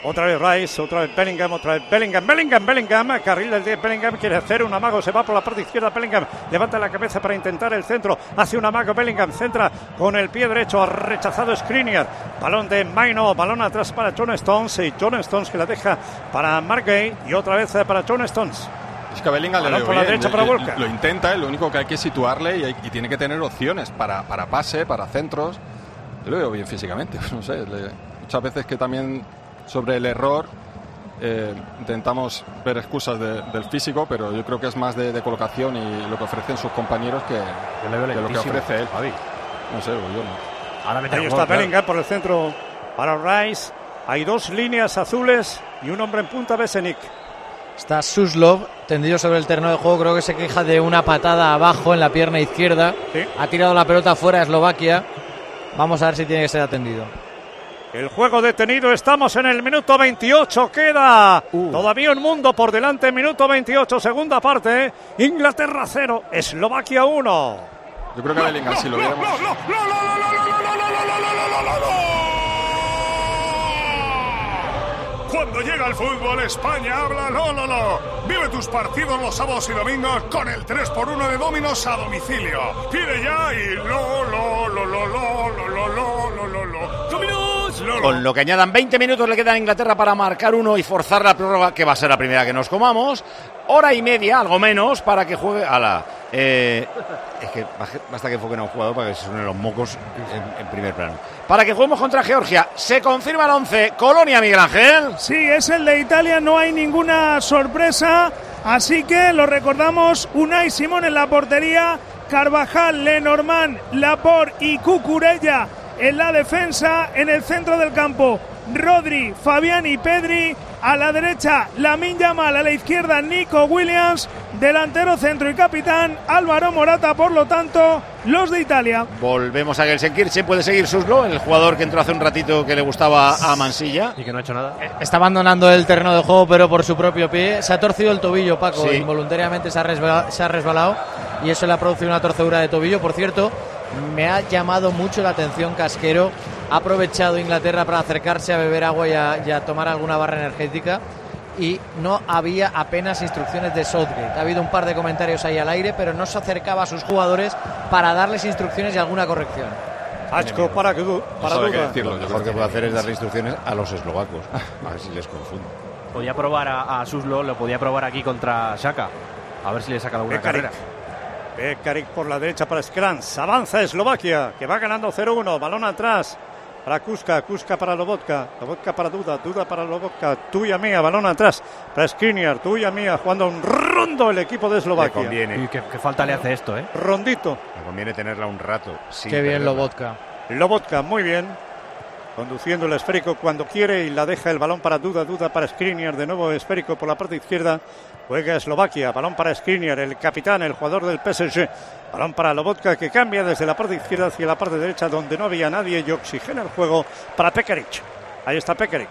Otra vez Rice, otra vez Bellingham, Bellingham, carril del 10, Bellingham quiere hacer un amago, se va por la parte izquierda, Bellingham levanta la cabeza para intentar el centro, hace un amago, Bellingham centra con el pie derecho, ha rechazado Skriniar, balón de Maino, balón atrás para John Stones, y John Stones que la deja para Mark Gay, y otra vez para John Stones. Es que a Bellingham le por la derecha para Walker. Lo intenta, lo único que hay que situarle y tiene que tener opciones para pase, para centros. Yo lo veo bien físicamente, no sé, muchas veces que también sobre el error intentamos ver excusas del físico, pero yo creo que es más de colocación y lo que ofrecen sus compañeros que lo que ofrece él. No sé, yo no. Ahí está Bellingham por el centro para Rice. Hay dos líneas azules y un hombre en punta, Besenik. Está Suslov tendido sobre el terreno de juego, creo que se queja de una patada abajo en la pierna izquierda. Sí. Ha tirado la pelota fuera a Eslovaquia. Vamos a ver si tiene que ser atendido. El juego detenido, estamos en el minuto 28, queda todavía un mundo por delante, minuto 28, segunda parte, Inglaterra 0, Eslovaquia 1. Yo creo que Bellingham, si lo viéramos... Cuando llega el fútbol, España habla lo. Vive tus partidos los sábados y domingos con el 3x1 de Domino's a domicilio. Pide ya y lo. Domino's, Con lo que añadan 20 minutos le quedan a Inglaterra para marcar uno y forzar la prórroga, que va a ser la primera que nos comamos. Hora y media, algo menos, para que juegue es que basta que enfoquen a un jugador para que se suenen los mocos en primer plano. Para que juguemos contra Georgia. Se confirma el 11. Colonia, Miguel Ángel. Sí, es el de Italia, no hay ninguna sorpresa. Así que lo recordamos, Unai Simón en la portería, Carvajal, Lenormand, Laporte y Cucurella en la defensa. En el centro del campo, Rodri, Fabián y Pedri. A la derecha, Lamine Yamal, a la izquierda, Nico Williams, delantero, centro y capitán, Álvaro Morata. Por lo tanto, los de Italia. Volvemos a Gelsenkirchen, puede seguir Suslo, el jugador que entró hace un ratito que le gustaba a Mansilla. Y que no ha hecho nada. Está abandonando el terreno de juego, pero por su propio pie. Se ha torcido el tobillo, Paco, sí. Involuntariamente se ha resbalado y eso le ha producido una torcedura de tobillo. Por cierto, me ha llamado mucho la atención Casquero. Ha aprovechado Inglaterra para acercarse a beber agua y a tomar alguna barra energética y no había apenas instrucciones de Southgate. Ha habido un par de comentarios ahí al aire, pero no se acercaba a sus jugadores para darles instrucciones y alguna corrección. Hachko para duda. Lo mejor que puede hacer es darle instrucciones a los eslovacos, a ver si les confundo. Podía probar a Suslo, lo podía probar aquí contra Xhaka, a ver si le saca alguna carrera. Pekarik por la derecha para Skrans. Avanza Eslovaquia, que va ganando 0-1. Balón atrás para Kuska para Lobotka para Duda para Lobotka, tuya mía, balón atrás para Skriniar, tuya mía, jugando un rondo el equipo de Eslovaquia. Le conviene. Y qué falta le hace esto, Rondito. Le conviene tenerla un rato. Qué bien Lobotka. Lobotka, muy bien. Conduciendo el esférico cuando quiere y la deja el balón para Duda para Skriniar, de nuevo esférico por la parte izquierda. Juega Eslovaquia, balón para Skriniar, el capitán, el jugador del PSG. Balón para Lobotka, que cambia desde la parte izquierda hacia la parte derecha donde no había nadie y oxigena el juego para Pekarik. Ahí está Pekarik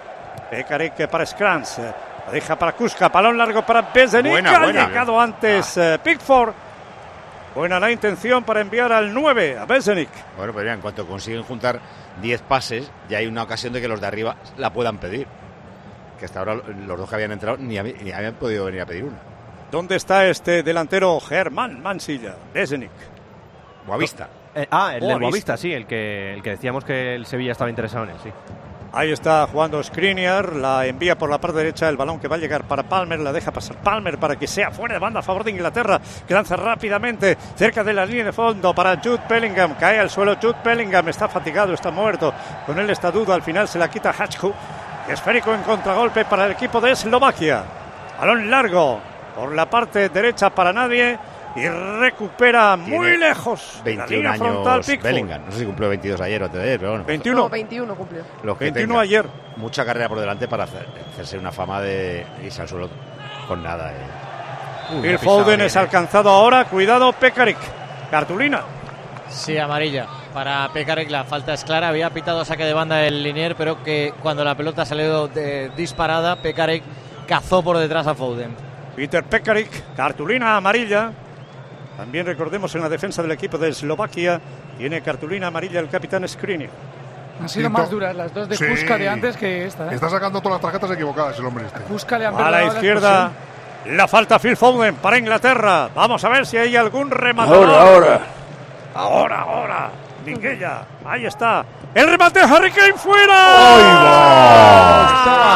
para Skrans, la deja para Kuska, balón largo para Bezenik. Ha llegado antes Pickford. Buena la intención para enviar al 9 a Bezenik. Bueno, pero ya en cuanto consiguen juntar 10 pases, ya hay una ocasión de que los de arriba la puedan pedir. Que hasta ahora los dos que habían entrado ni habían podido venir a pedir una. ¿Dónde está este delantero Germán Mansilla? Bezenik. Boavista. El del Boavista, sí, el que decíamos que el Sevilla estaba interesado en él, sí. Ahí está jugando Skriniar, la envía por la parte derecha, el balón que va a llegar para Palmer, la deja pasar Palmer para que sea fuera de banda a favor de Inglaterra, que lanza rápidamente cerca de la línea de fondo para Jude Bellingham, cae al suelo Jude Bellingham, está fatigado, está muerto, con él está Duda, al final se la quita Hachko, esférico en contragolpe para el equipo de Eslovaquia, balón largo por la parte derecha para nadie. Y recupera muy lejos 21 años frontal, Bellingham. No sé si cumplió 22 ayer o antes de ayer, pero bueno. 21. No, 21 cumplió. 21 ayer. Mucha carrera por delante para hacerse una fama de irse al suelo con nada. Phil Foden es alcanzado ahora. Cuidado, Pekarik. Cartulina. Sí, amarilla. Para Pekarik la falta es clara. Había pitado saque de banda el Linier, pero que cuando la pelota salió disparada, Pekarik cazó por detrás a Foden. Peter Pekarik, cartulina amarilla. También recordemos en la defensa del equipo de Eslovaquia tiene cartulina amarilla el capitán Skriniar. Han sido más duras las dos de Kuska de antes que esta. Está sacando todas las tarjetas equivocadas el hombre este. Kuska le han a la izquierda. La falta Phil Foden para Inglaterra. Vamos a ver si hay algún rematador. Ahora. Minguella. Ahí está. El remate de Harry Kane fuera.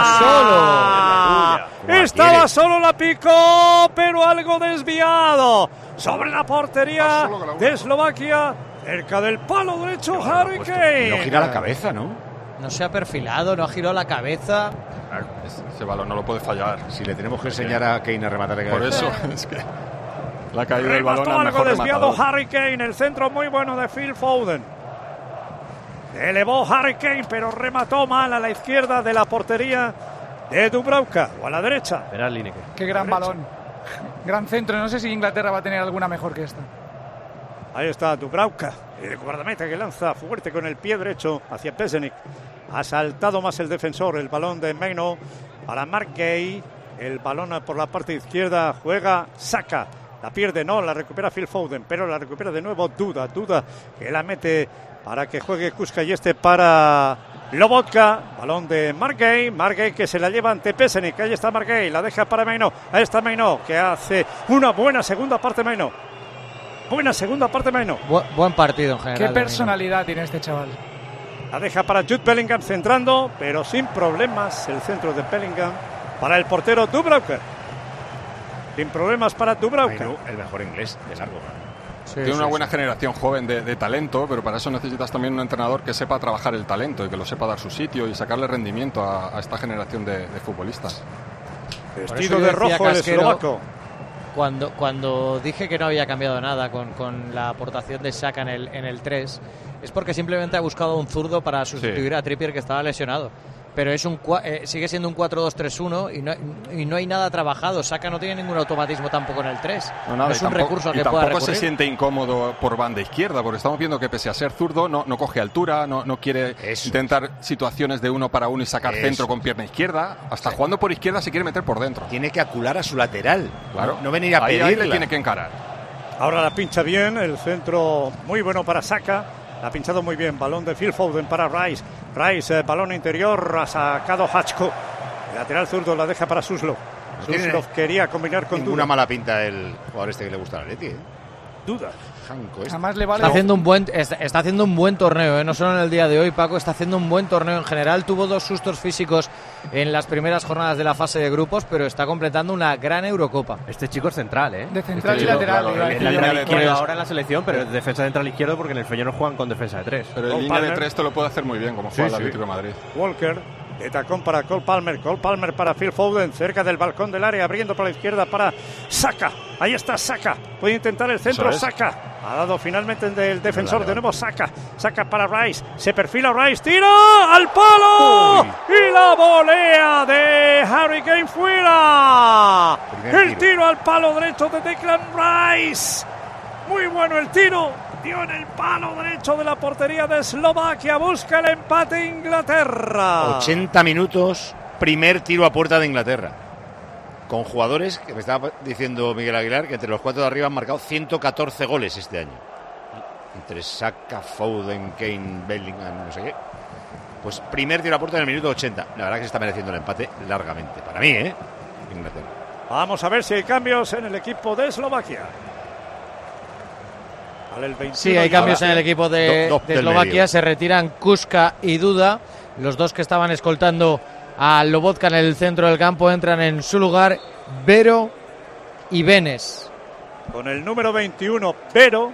Estaba solo, la picó, pero algo desviado. Sobre la portería de Eslovaquia. Cerca del palo derecho Harry Kane. No gira la cabeza, ¿no? No se ha perfilado, no ha girado la cabeza. Claro, ese balón no lo puede fallar. Si le tenemos que enseñar a Kane a rematar de cabeza. Por eso, es que le ha caído el balón al algo mejor desviado rematador. Harry Kane, el centro muy bueno de Phil Foden. Elevó Harry Kane, pero remató mal a la izquierda de la portería de Dubravka, o a la derecha. Verás, Lineker. Qué gran balón. Gran centro. No sé si Inglaterra va a tener alguna mejor que esta. Ahí está Dubravka, el guardameta que lanza fuerte con el pie derecho hacia Pesenik. Ha saltado más el defensor, el balón de Maino para Mark Gay. El balón por la parte izquierda juega Saka. La pierde, no, la recupera Phil Foden, pero la recupera de nuevo Duda que la mete para que juegue Kuska y para Lobotka. Balón de Mark Gay que se la lleva ante Pesenik. Ahí está Mark Gay, la deja para Maino. Ahí está Maino, que hace una buena segunda parte Maino. Buen partido en general. Qué personalidad tiene este chaval. La deja para Jude Bellingham centrando, pero sin problemas el centro de Bellingham para el portero Dubravka. Sin problemas para Dubravka. El mejor inglés de largo. Tiene una buena generación joven de talento, pero para eso necesitas también un entrenador que sepa trabajar el talento y que lo sepa dar su sitio y sacarle rendimiento a esta generación de futbolistas. Vestido de rojo el eslovaco. Cuando dije que no había cambiado nada con la aportación de Saka en el 3, es porque simplemente ha buscado un zurdo para sustituir a Trippier, que estaba lesionado. Pero sigue siendo un 4-2-3-1 y no hay nada trabajado. Saka no tiene ningún automatismo tampoco en el 3. No es un recurso al que pueda recurrir. Tampoco se siente incómodo por banda izquierda, porque estamos viendo que pese a ser zurdo no coge altura, no quiere intentar situaciones de uno para uno y sacar centro con pierna izquierda. Hasta jugando por izquierda se quiere meter por dentro. Tiene que acular a su lateral. Claro. No venir a pedirle. Ahí le tiene que encarar. Ahora la pincha bien, el centro muy bueno para Saka. La ha pinchado muy bien, balón de Phil Foden para Rice. Balón interior, ha sacado Hachko. El lateral zurdo la deja para Suslov. Suslov quería combinar con Duda. Una mala pinta el jugador este que le gusta a Atleti, Duda. Además le vale. Está haciendo un buen torneo, no solo en el día de hoy, Paco, está haciendo un buen torneo en general. Tuvo 2 sustos físicos en las primeras jornadas de la fase de grupos, pero está completando una gran Eurocopa. Este chico es central, ¿eh? De central y lateral. Lateral izquierdo ahora en la selección, pero es defensa central izquierdo porque en el Feyenoord juegan con defensa de 3. Pero en línea de 3 te lo puede hacer muy bien, como juega el Atlético de Madrid. Walker. De tacón para Cole Palmer para Phil Foden, cerca del balcón del área, abriendo para la izquierda para Saka. Ahí está Saka, puede intentar el centro. Saka ha dado finalmente el defensor, de nuevo Saka para Rice, se perfila Rice, tira al palo. Y la volea de Harry Kane fuera. El tiro al palo derecho de Declan Rice, muy bueno el tiro. Dio en el palo derecho de la portería de Eslovaquia. Busca el empate Inglaterra. 80 minutos, primer tiro a puerta de Inglaterra. Con jugadores que me estaba diciendo Miguel Aguilar que entre los 4 de arriba han marcado 114 goles este año. Entre Saka, Foden, Kane, Bellingham, no sé qué. Pues primer tiro a puerta en el minuto 80. La verdad que se está mereciendo el empate largamente. Para mí, Inglaterra. Vamos a ver si hay cambios en el equipo de Eslovaquia. Sí, hay cambios en el equipo de Eslovaquia. Se retiran Kuska y Duda. Los dos que estaban escoltando a Lobotka en el centro del campo entran en su lugar Vero y Benes. Con el número 21, Vero.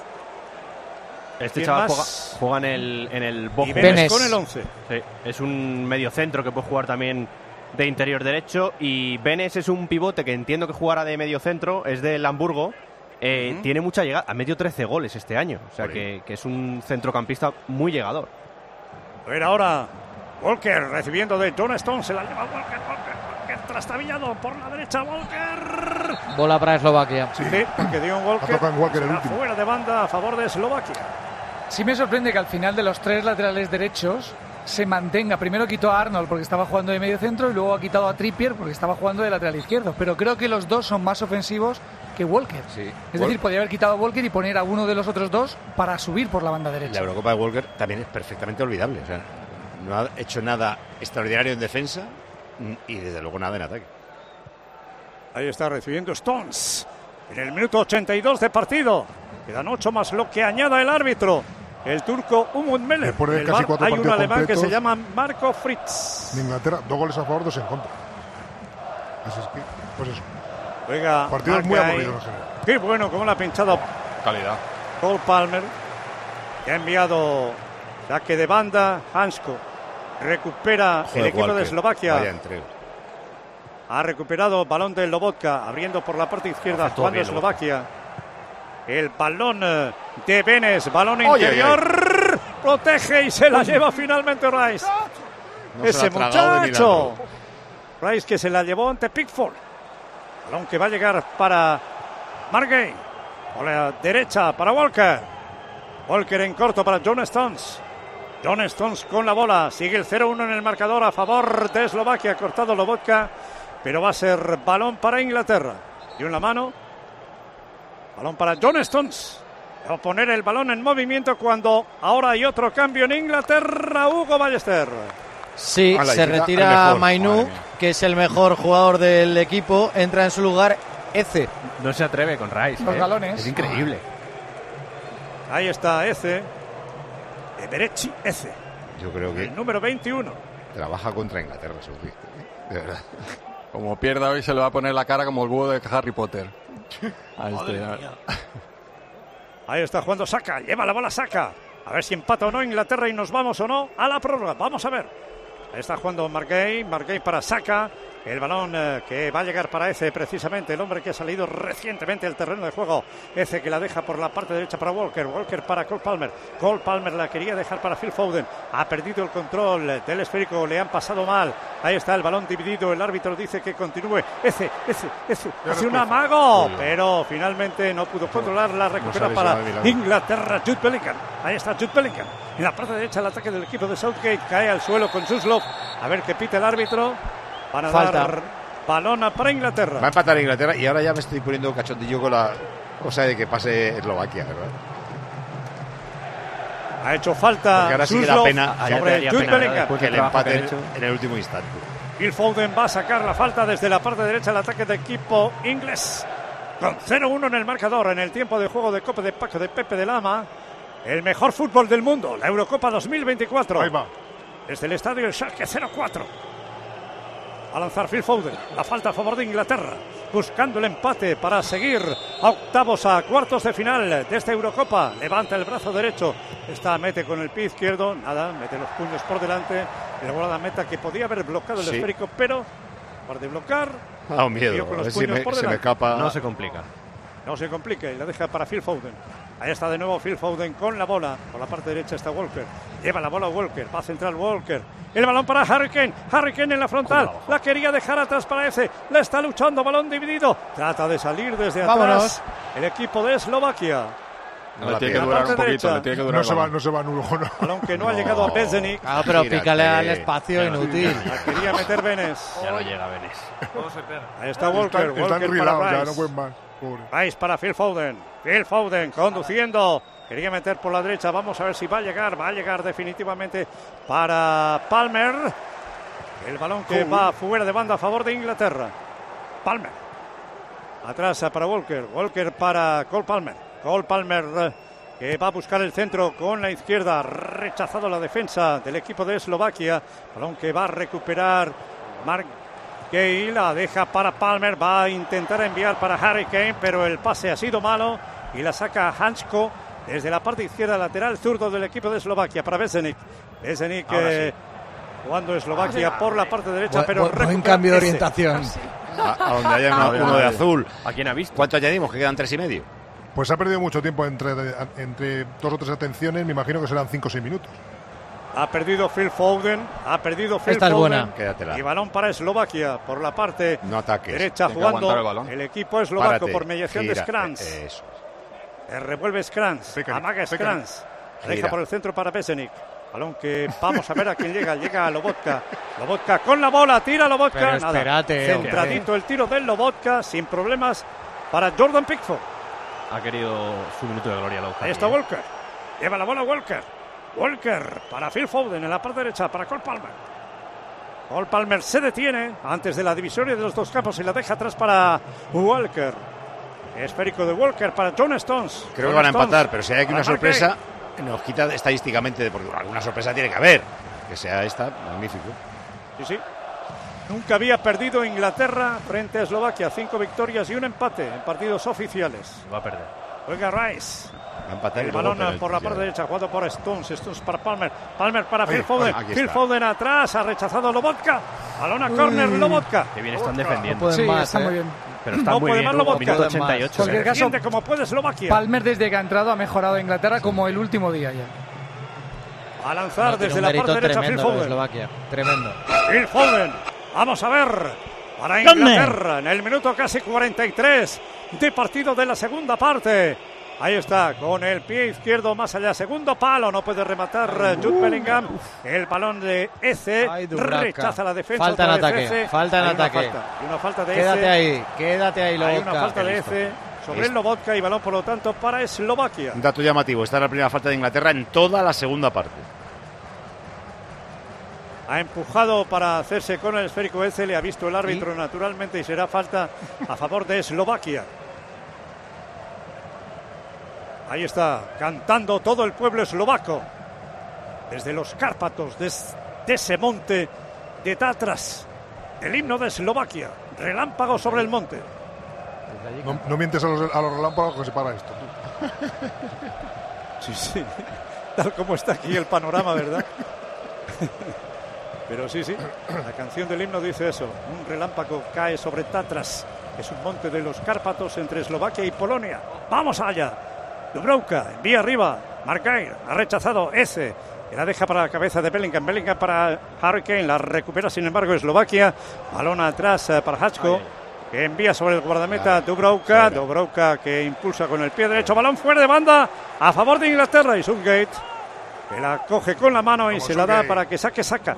Este chaval juega en el Bochum. Benes con el 11. Sí, es un mediocentro que puede jugar también de interior derecho. Y Benes es un pivote que entiendo que jugará de mediocentro. Es del Hamburgo. Tiene mucha llegada, ha metido 13 goles este año, o sea que es un centrocampista muy llegador. A ver ahora, Walker recibiendo de John Stone, se la lleva Walker trastabillado por la derecha, Walker. Bola para Eslovaquia. Sí, porque Dion Walker fuera de banda a favor de Eslovaquia. Sí me sorprende que al final de los 3 laterales derechos se mantenga. Primero quitó a Arnold porque estaba jugando de medio centro y luego ha quitado a Trippier porque estaba jugando de lateral izquierdo. Pero creo que los dos son más ofensivos que Walker. Sí. Es decir, podría haber quitado a Walker y poner a uno de los otros dos para subir por la banda derecha. La Eurocopa de Walker también es perfectamente olvidable. O sea, no ha hecho nada extraordinario en defensa y desde luego nada en ataque. Ahí está recibiendo Stones en el minuto 82 de partido. Quedan 8 más lo que añada el árbitro, el turco Umut Meler. Después de En el casi bar 4 hay un partidos alemán completos, que se llama Marco Fritz. En Inglaterra, 2 goles a favor, 2 en contra. Así es que, pues eso. Oiga, Partidos muy Marca aburridos en general. Qué bueno, como le ha pinchado Calidad. Cole Palmer, que ha enviado saque de banda. Hansko recupera el equipo de Eslovaquia. Vaya entrega. Ha recuperado balón de Lobotka, abriendo por la parte izquierda, jugando Eslovaquia. El balón de Benes, balón interior, protege y se la lleva finalmente Rice. No Ese se la ha tragado de muchacho. Rice que se la llevó ante Pickford. Balón que va a llegar para Margay. Por la derecha para Walker. Walker en corto para John Stones. John Stones con la bola. Sigue el 0-1 en el marcador a favor de Eslovaquia. Cortado Lobotka, pero va a ser balón para Inglaterra. Y en la mano. Balón para John Stones. Va a poner el balón en movimiento cuando ahora hay otro cambio en Inglaterra. Hugo Ballester. Sí, se retira Mainú, que es el mejor jugador del equipo. Entra en su lugar Eze. No se atreve con Rice. Los galones. Es increíble. Ahí está Eze. Eberechi Eze. Yo creo que el número 21. trabaja contra Inglaterra, seguro. De verdad. Como pierda hoy se le va a poner la cara como el búho de Harry Potter. Ahí está jugando Saka. Lleva la bola Saka. A ver si empata o no Inglaterra y nos vamos o no a la prórroga. Vamos a ver. Ahí está jugando Margay. Margay para Saka. El balón que va a llegar para Eze, precisamente el hombre que ha salido recientemente al terreno de juego. Eze que la deja por la parte derecha para Walker. Walker para Cole Palmer. Cole Palmer la quería dejar para Phil Foden. Ha perdido el control del esférico. Le han pasado mal. Ahí está el balón dividido. El árbitro dice que continúe. Eze. Hace un amago. Pero finalmente no pudo controlar. La recupera para Inglaterra. Jude Bellingham. Ahí está Jude Bellingham. En la parte derecha el ataque del equipo de Southgate. Cae al suelo con Suslov. A ver qué pita el árbitro. Van a dar balón para Inglaterra. Va a empatar Inglaterra y ahora ya me estoy poniendo cachondillo con la cosa de que pase Eslovaquia, ¿verdad? Ha hecho falta. Porque ahora sí que da pena sobre Jude Bellingham. Que le empaten en el último instante. Phil Foden va a sacar la falta desde la parte derecha del ataque del equipo inglés. Con 0-1 en el marcador en el tiempo de juego de Copa de Paco de Pepe de Lama. El mejor fútbol del mundo, la Eurocopa 2024. Ahí va. Desde el estadio El Schalke 04. A lanzar Phil Foden, la falta a favor de Inglaterra, buscando el empate para seguir a octavos, a cuartos de final de esta Eurocopa. Levanta el brazo derecho, mete con el pie izquierdo, nada, mete los puños por delante, y la bola de meta que podía haber bloqueado el esférico, pero para de bloquear, da miedo, con los a ver puños por se me delante. escapa. No se complica. No se complica y la deja para Phil Foden. Ahí está de nuevo Phil Foden con la bola. Por la parte derecha está Walker. Lleva la bola Walker. Va a centrar Walker. El balón para Harry Kane. Harry Kane en la frontal. La quería dejar atrás para Eze. La está luchando. Balón dividido. Trata de salir desde atrás. El equipo de Eslovaquia. Le tiene que durar un poquito. Le tiene que durar no se va nulo. Balón que no ha llegado a Bezenik. Ah, pero pícale al espacio inútil. La quería meter Benes. Ya no llega Benes. Ahí está Walker. Están Walker rilados, para ya Rice. no pueden más. Pobre. Rice para Phil Foden. Phil Foden conduciendo. Quería meter por la derecha. Vamos a ver si va a llegar. Va a llegar definitivamente para Palmer. El balón que va fuera de banda a favor de Inglaterra. Palmer. Atrás para Walker. Walker para Cole Palmer. Cole Palmer que va a buscar el centro con la izquierda. Rechazado la defensa del equipo de Eslovaquia. Balón que va a recuperar Mark Gay. La deja para Palmer. Va a intentar enviar para Harry Kane, pero el pase ha sido malo y la saca Hansko desde la parte izquierda, lateral zurdo del equipo de Eslovaquia para Bezenik. Bezenik jugando Eslovaquia por la parte derecha, pero buen cambio de orientación. A donde haya uno de azul. ¿A quién ha visto? ¿Cuánto añadimos? Que quedan 3,5. Pues ha perdido mucho tiempo entre 2 o 3 atenciones. Me imagino que serán 5 o 6 minutos. Ha perdido Phil Foden. Esta es buena. Y balón para Eslovaquia por la parte derecha, jugando el equipo eslovaco por mediación de Skrans. Revuelve Skrans. Amaga Skrans. Deja por el centro para Bezenik. Balón que vamos a ver a quién llega. Llega Lobotka. Lobotka con la bola, tira Lobotka. Pero Nada. espérate, Centradito el tiro del Lobotka, sin problemas para Jordan Pickford. Ha querido su minuto de gloria Lobotka. Ahí está Walker. Lleva la bola Walker. Walker para Phil Foden en la parte derecha para Cole Palmer. Cole Palmer se detiene antes de la divisoria de los dos campos y la deja atrás para Walker. Esférico de Walker para John Stones. Creo que van a empatar, pero si hay aquí una sorpresa, nos quita estadísticamente, porque alguna sorpresa tiene que haber. Que sea esta, magnífico. Sí, sí. Nunca había perdido Inglaterra frente a Eslovaquia. 5 victorias y un empate en partidos oficiales. Va a perder. Juega Rice. El balón por la parte derecha, jugado por Stones. Stones para Palmer. Palmer para Phil Foden. Phil Foden atrás, ha rechazado Lobotka. Balón a córner, Lobotka. Que bien están defendiendo. Sí, está muy bien. Pero está muy bien. Minuto 88. En cualquier caso, como puede Eslovaquia. Palmer desde que ha entrado ha mejorado Inglaterra como el último día ya. A lanzar desde la parte derecha Phil Foden. Eslovaquia. Tremendo. Phil Foden. Vamos a ver. Para Inglaterra en el minuto casi 43 de partido de la segunda parte. Ahí está, con el pie izquierdo más allá, segundo palo, no puede rematar Jude Bellingham. El balón de Eze rechaza la defensa. Falta en ataque, Eze. falta en ataque. Hay una falta de quédate Eze. Quédate ahí, Lobotka. Hay una falta de Eze sobre el Lobotka y balón por lo tanto para Eslovaquia. Un dato llamativo, esta es la primera falta de Inglaterra en toda la segunda parte. Ha empujado para hacerse con el esférico Eze, le ha visto el árbitro naturalmente y será falta a favor de Eslovaquia. Ahí está, cantando todo el pueblo eslovaco. Desde los Cárpatos, desde ese monte de Tatras. El himno de Eslovaquia. Relámpago sobre el monte. No mientes a los relámpagos que se para esto. Sí, sí. Tal como está aquí el panorama, ¿verdad? Pero sí, sí. La canción del himno dice eso. Un relámpago cae sobre Tatras. Es un monte de los Cárpatos entre Eslovaquia y Polonia. ¡Vamos allá! Dubravka envía arriba, Marcair ha rechazado Eze, que la deja para la cabeza de Bellingham, Bellingham para Harry Kane, la recupera sin embargo Eslovaquia, balón atrás para Hachko, que envía sobre el guardameta Dubravka, Dubravka que impulsa con el pie derecho, balón fuera de banda a favor de Inglaterra y Southgate, que la coge con la mano y se la da para que saque, saca.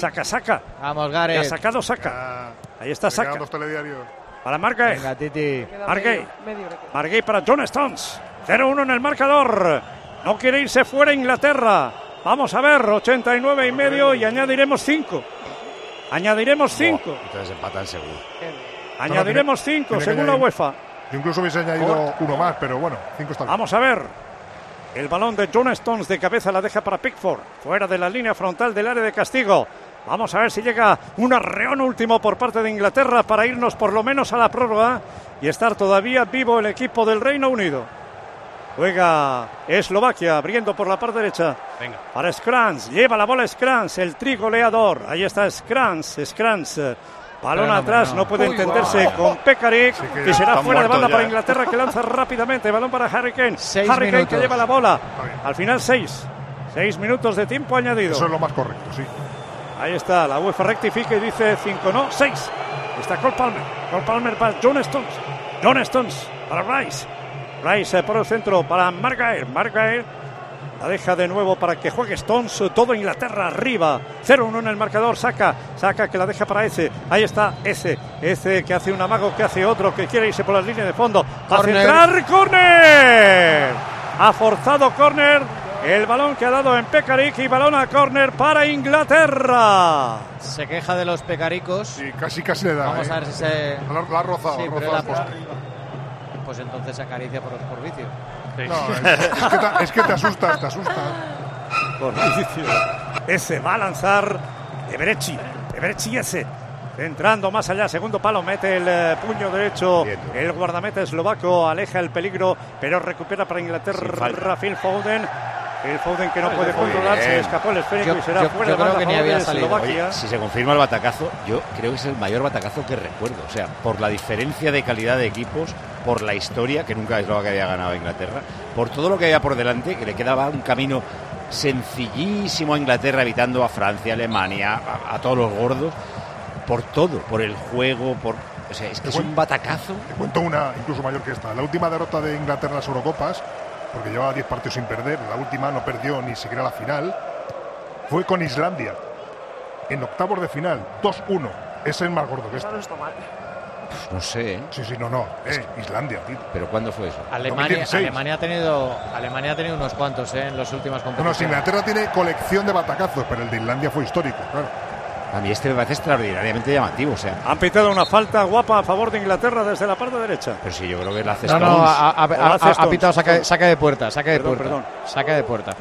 Vamos, Gareth. Ya ha sacado, saca. Ahí está, saca. Para Marcair. Venga, Titi. Marcair para John Stones. 0-1 en el marcador. No quiere irse fuera Inglaterra. Vamos a ver, 89 y medio y añadiremos 5. Añadiremos 5. Entonces empatan seguro. Añadiremos 5 según la UEFA. Yo incluso hubiese añadido uno más, pero bueno, 5 está bien. Vamos a ver. El balón de John Stones de cabeza la deja para Pickford. Fuera de la línea frontal del área de castigo. Vamos a ver si llega un arreón último por parte de Inglaterra para irnos por lo menos a la prórroga y estar todavía vivo el equipo del Reino Unido. Juega Eslovaquia abriendo por la parte derecha. Venga. Para Scrans. Lleva la bola Scrans, el trigoleador. Ahí está Scrans. Balón atrás, no puede entenderse con Pekarik, que será fuera de banda para Inglaterra, que lanza rápidamente. Balón para Harry Kane. Harry Kane que lleva la bola. Al final 6 minutos de tiempo añadido. Eso es lo más correcto, sí. Ahí está, la UEFA rectifica y dice 5, no, 6. Está Cole Palmer. Cole Palmer para John Stones. John Stones para Rice. Rice por el centro para Marcair. Marcair la deja de nuevo para que juegue Stones. Todo Inglaterra arriba. 0-1 en el marcador. Saca que la deja para Eze. Ahí está Eze que hace un amago, que hace otro, que quiere irse por la línea de fondo. Va a centrar. ¡Córner! Ha forzado córner. El balón que ha dado en Pekarik y balón a córner para Inglaterra. Se queja de los pecaricos. Sí, casi le da. Vamos a ver si se... La ha rozado. Sí, pero pues entonces se acaricia por vicio. Sí. No, es que te asustas. Por vicio. Ese va a lanzar Eberechi ese. Entrando más allá, segundo palo, mete el puño derecho. El guardameta eslovaco aleja el peligro, pero recupera para Inglaterra Phil Foden. El Foden que no puede controlar, se le escapó el esférico y será fuera de banda a favor de Eslovaquia. Oye, si se confirma el batacazo, yo creo que es el mayor batacazo que recuerdo. O sea, por la diferencia de calidad de equipos, por la historia, que nunca Eslovaquia había ganado a Inglaterra, por todo lo que había por delante, que le quedaba un camino sencillísimo a Inglaterra, evitando a Francia, Alemania, a todos los gordos, por todo, por el juego, o sea, es que es un batacazo. Te cuento una incluso mayor que esta. La última derrota de Inglaterra en las Eurocopas, porque llevaba 10 partidos sin perder, la última no perdió ni siquiera la final, fue con Islandia. En octavos de final, 2-1. Es el más gordo que este. No sé, ¿eh? Sí, no. Islandia, tío. ¿Pero cuándo fue eso? Alemania ha tenido unos cuantos en las últimas competiciones. Bueno, Inglaterra tiene colección de batacazos, pero el de Islandia fue histórico, claro. A mí me parece extraordinariamente llamativo, o sea. Han pitado una falta guapa a favor de Inglaterra desde la parte derecha. Pero sí, yo creo que la hace Stones. No, ha pitado saque de puerta, Saque de puerta.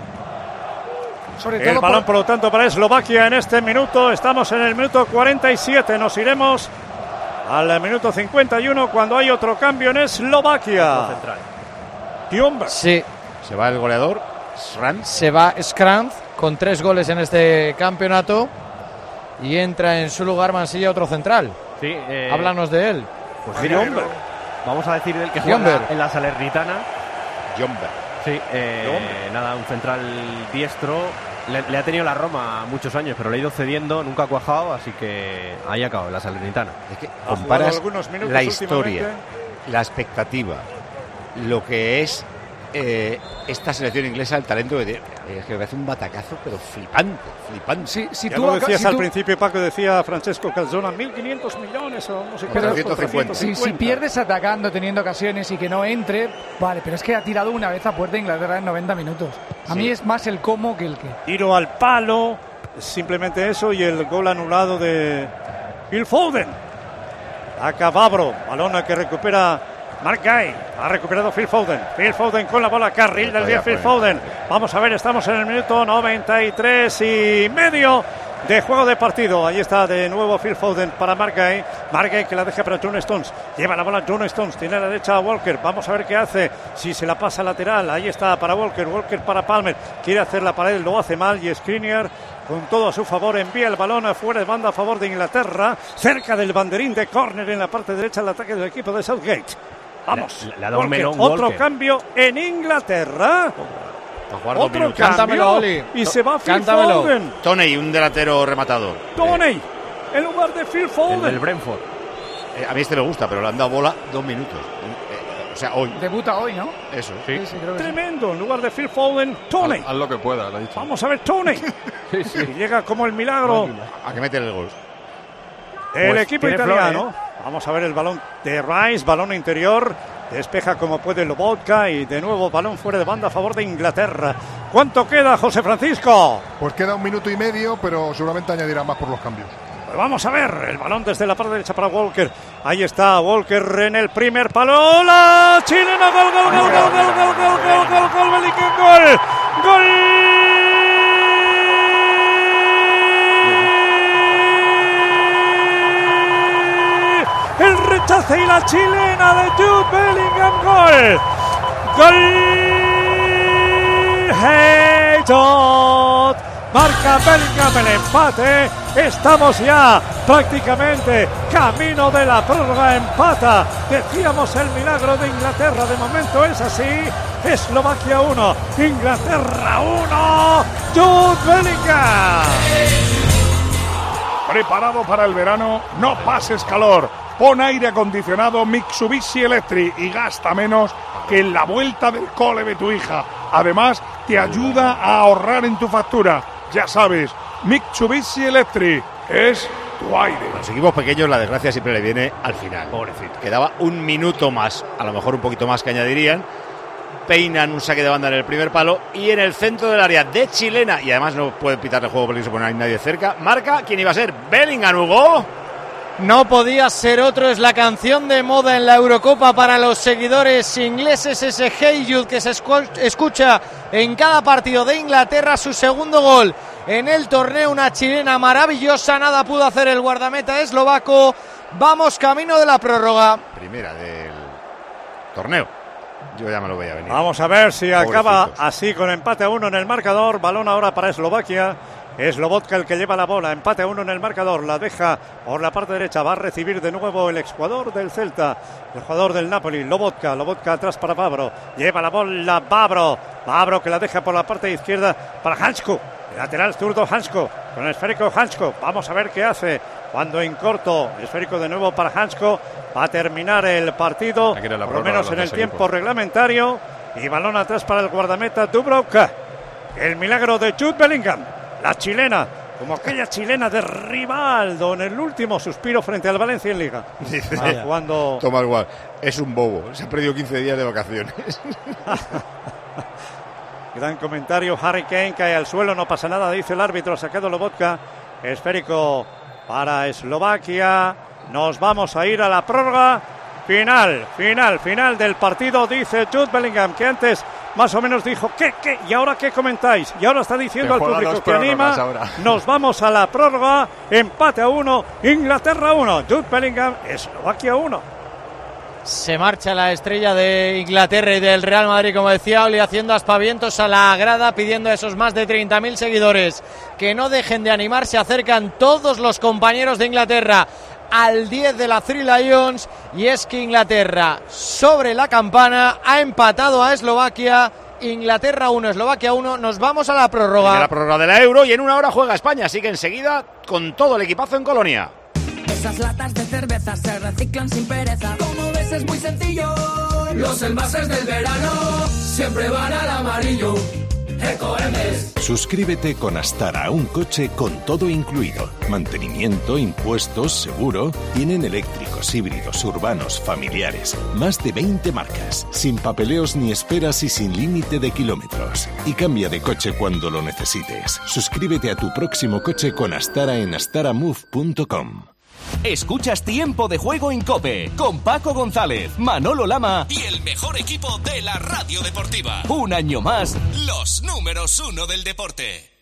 Sobre todo el balón, por lo tanto, para Eslovaquia en este minuto. Estamos en el minuto 47. Nos iremos al minuto 51 cuando hay otro cambio en Eslovaquia. Tiomberg. Sí. Se va el goleador, Skranz. Se va Skranz con 3 goles en este campeonato. Y entra en su lugar Mansilla, otro central. Sí, háblanos de él. Pues mira, vamos a decir del que juega en la Salernitana. Jomberg. Sí, nada, un central diestro. Le ha tenido la Roma muchos años, pero le ha ido cediendo, nunca ha cuajado, así que ahí acaba, en la Salernitana. Es que comparas la historia, la expectativa, lo que es esta selección inglesa, el talento que hace un batacazo, pero flipante. Sí, si tú lo decías al principio, Paco, decía Francesco Calzona, 1.500 millones o no sé qué. Pero 150. Si pierdes atacando, teniendo ocasiones y que no entre, vale, pero es que ha tirado una vez a puerta de Inglaterra en 90 minutos. A mí es más el cómo que el qué. Tiro al palo, simplemente eso, y el gol anulado de Phil Foden. Acá Babro, balón que recupera Mark Guy. Ha recuperado Phil Foden. Phil Foden con la bola, carril del 10 Phil Foden. Vamos a ver, estamos en el minuto 93 y medio de juego de partido. Ahí está de nuevo Phil Foden para Mark Guy. Mark Guy que la deja para John Stones. Lleva la bola John Stones. Tiene a la derecha a Walker. Vamos a ver qué hace. Si se la pasa lateral. Ahí está para Walker. Walker para Palmer. Quiere hacer la pared. Lo hace mal. Y Skriniar, con todo a su favor, envía el balón afuera de banda a favor de Inglaterra. Cerca del banderín de córner en la parte derecha del ataque del equipo de Southgate. Vamos. Le ha dado un melón, otro Walker. cambio en Inglaterra. Otro Cántamelo, Oli. Y se va Phil Foden. Toney, un delantero rematador. Toney, en lugar de Phil Foden. El del Brentford. A mí me gusta, pero le han dado bola 2 minutos. O sea, hoy. Debuta hoy, ¿no? Eso. Sí, creo que tremendo. En lugar de Phil Foden, Toney. Haz lo que pueda, lo ha dicho. Vamos a ver Toney. Y llega como el milagro. A que mete el gol. El Pues equipo tiene italiano. flor, Vamos a ver el balón de Rice, balón interior. Despeja como puede Lobotka y de nuevo balón fuera de banda a favor de Inglaterra. ¿Cuánto queda, José Francisco? Pues queda 1 minuto y medio, pero seguramente añadirá más por los cambios. Pues vamos a ver el balón desde la parte derecha para Walker. Ahí está Walker en el primer palo. ¡La chilena! ¡Gol, gol, gol, gol, gol, gol, gol, gol, gol, gol, Bellingham, gol! ¡Gol! El rechace y la chilena de Jude Bellingham, gol. Gol. Hey, Jude. Marca Bellingham el empate. Estamos ya prácticamente camino de la prórroga. Empata. Decíamos el milagro de Inglaterra. De momento es así. Eslovaquia 1, Inglaterra 1. Jude Bellingham. Preparado para el verano, no pases calor. Pon aire acondicionado Mitsubishi Electric y gasta menos que en la vuelta del cole de tu hija. Además, te ayuda a ahorrar en tu factura. Ya sabes, Mitsubishi Electric es tu aire. A los equipos pequeños la desgracia siempre le viene al final. Pobrecito. Quedaba 1 minuto más, a lo mejor un poquito más que añadirían. Peinan un saque de banda en el primer palo y en el centro del área de chilena. Y además no pueden pitar el juego porque no hay nadie cerca. Marca, ¿quién iba a ser? Bellingham, Hugo. No podía ser otro, es la canción de moda en la Eurocopa para los seguidores ingleses, ese Hey Jude que se escucha en cada partido de Inglaterra. Su segundo gol en el torneo, una chilena maravillosa, nada pudo hacer el guardameta eslovaco. Vamos camino de la prórroga. Primera del torneo. Yo ya me lo voy a venir. Vamos a ver si acaba así con empate a 1 en el marcador. Balón ahora para Eslovaquia. Es Lobotka el que lleva la bola, empate a 1 en el marcador, la deja por la parte derecha, va a recibir de nuevo el exjugador del Celta, el jugador del Napoli, Lobotka atrás para Babro, lleva la bola Babro que la deja por la parte izquierda para Hansko, el lateral zurdo Hansko, con el esférico Hansko, vamos a ver qué hace, cuando en corto, esférico de nuevo para Hansko, va a terminar el partido, por lo menos en el tiempo reglamentario, y balón atrás para el guardameta Dubravka, el milagro de Jude Bellingham. la chilena, como aquella chilena de Rivaldo en el último suspiro frente al Valencia en Liga. Cuando Toma igual, es un bobo, se ha perdido 15 días de vacaciones. Gran comentario, Harry Kane cae al suelo, no pasa nada, dice el árbitro, ha sacado Lobotka, esférico para Eslovaquia, nos vamos a ir a la prórroga, final del partido, dice Jude Bellingham, que antes más o menos dijo, ¿qué? ¿Y ahora qué comentáis? Y ahora está diciendo al público que anima, nos vamos a la prórroga, empate a 1, Inglaterra 1, Jude Bellingham, Eslovaquia 1. Se marcha la estrella de Inglaterra y del Real Madrid, como decía Oli, haciendo aspavientos a la grada, pidiendo a esos más de 30.000 seguidores que no dejen de animar. Se acercan todos los compañeros de Inglaterra al 10 de la Three Lions, y es que Inglaterra sobre la campana ha empatado a Eslovaquia. Inglaterra 1, Eslovaquia 1, nos vamos a la prórroga. De la prórroga de la Euro, y en una hora juega España, así que enseguida con todo el equipazo en Colonia. Esas latas de cerveza se reciclan sin pereza. Como ves es muy sencillo. Los envases del verano siempre van al amarillo. Ecoembes. Suscríbete con Astara a un coche con todo incluido. Mantenimiento, impuestos, seguro. Tienen eléctricos, híbridos, urbanos, familiares. Más de 20 marcas. Sin papeleos ni esperas y sin límite de kilómetros. Y cambia de coche cuando lo necesites. Suscríbete a tu próximo coche con Astara en astaramove.com. Escuchas Tiempo de Juego en COPE, con Paco González, Manolo Lama y el mejor equipo de la radio deportiva. Un año más, los números 1 del deporte.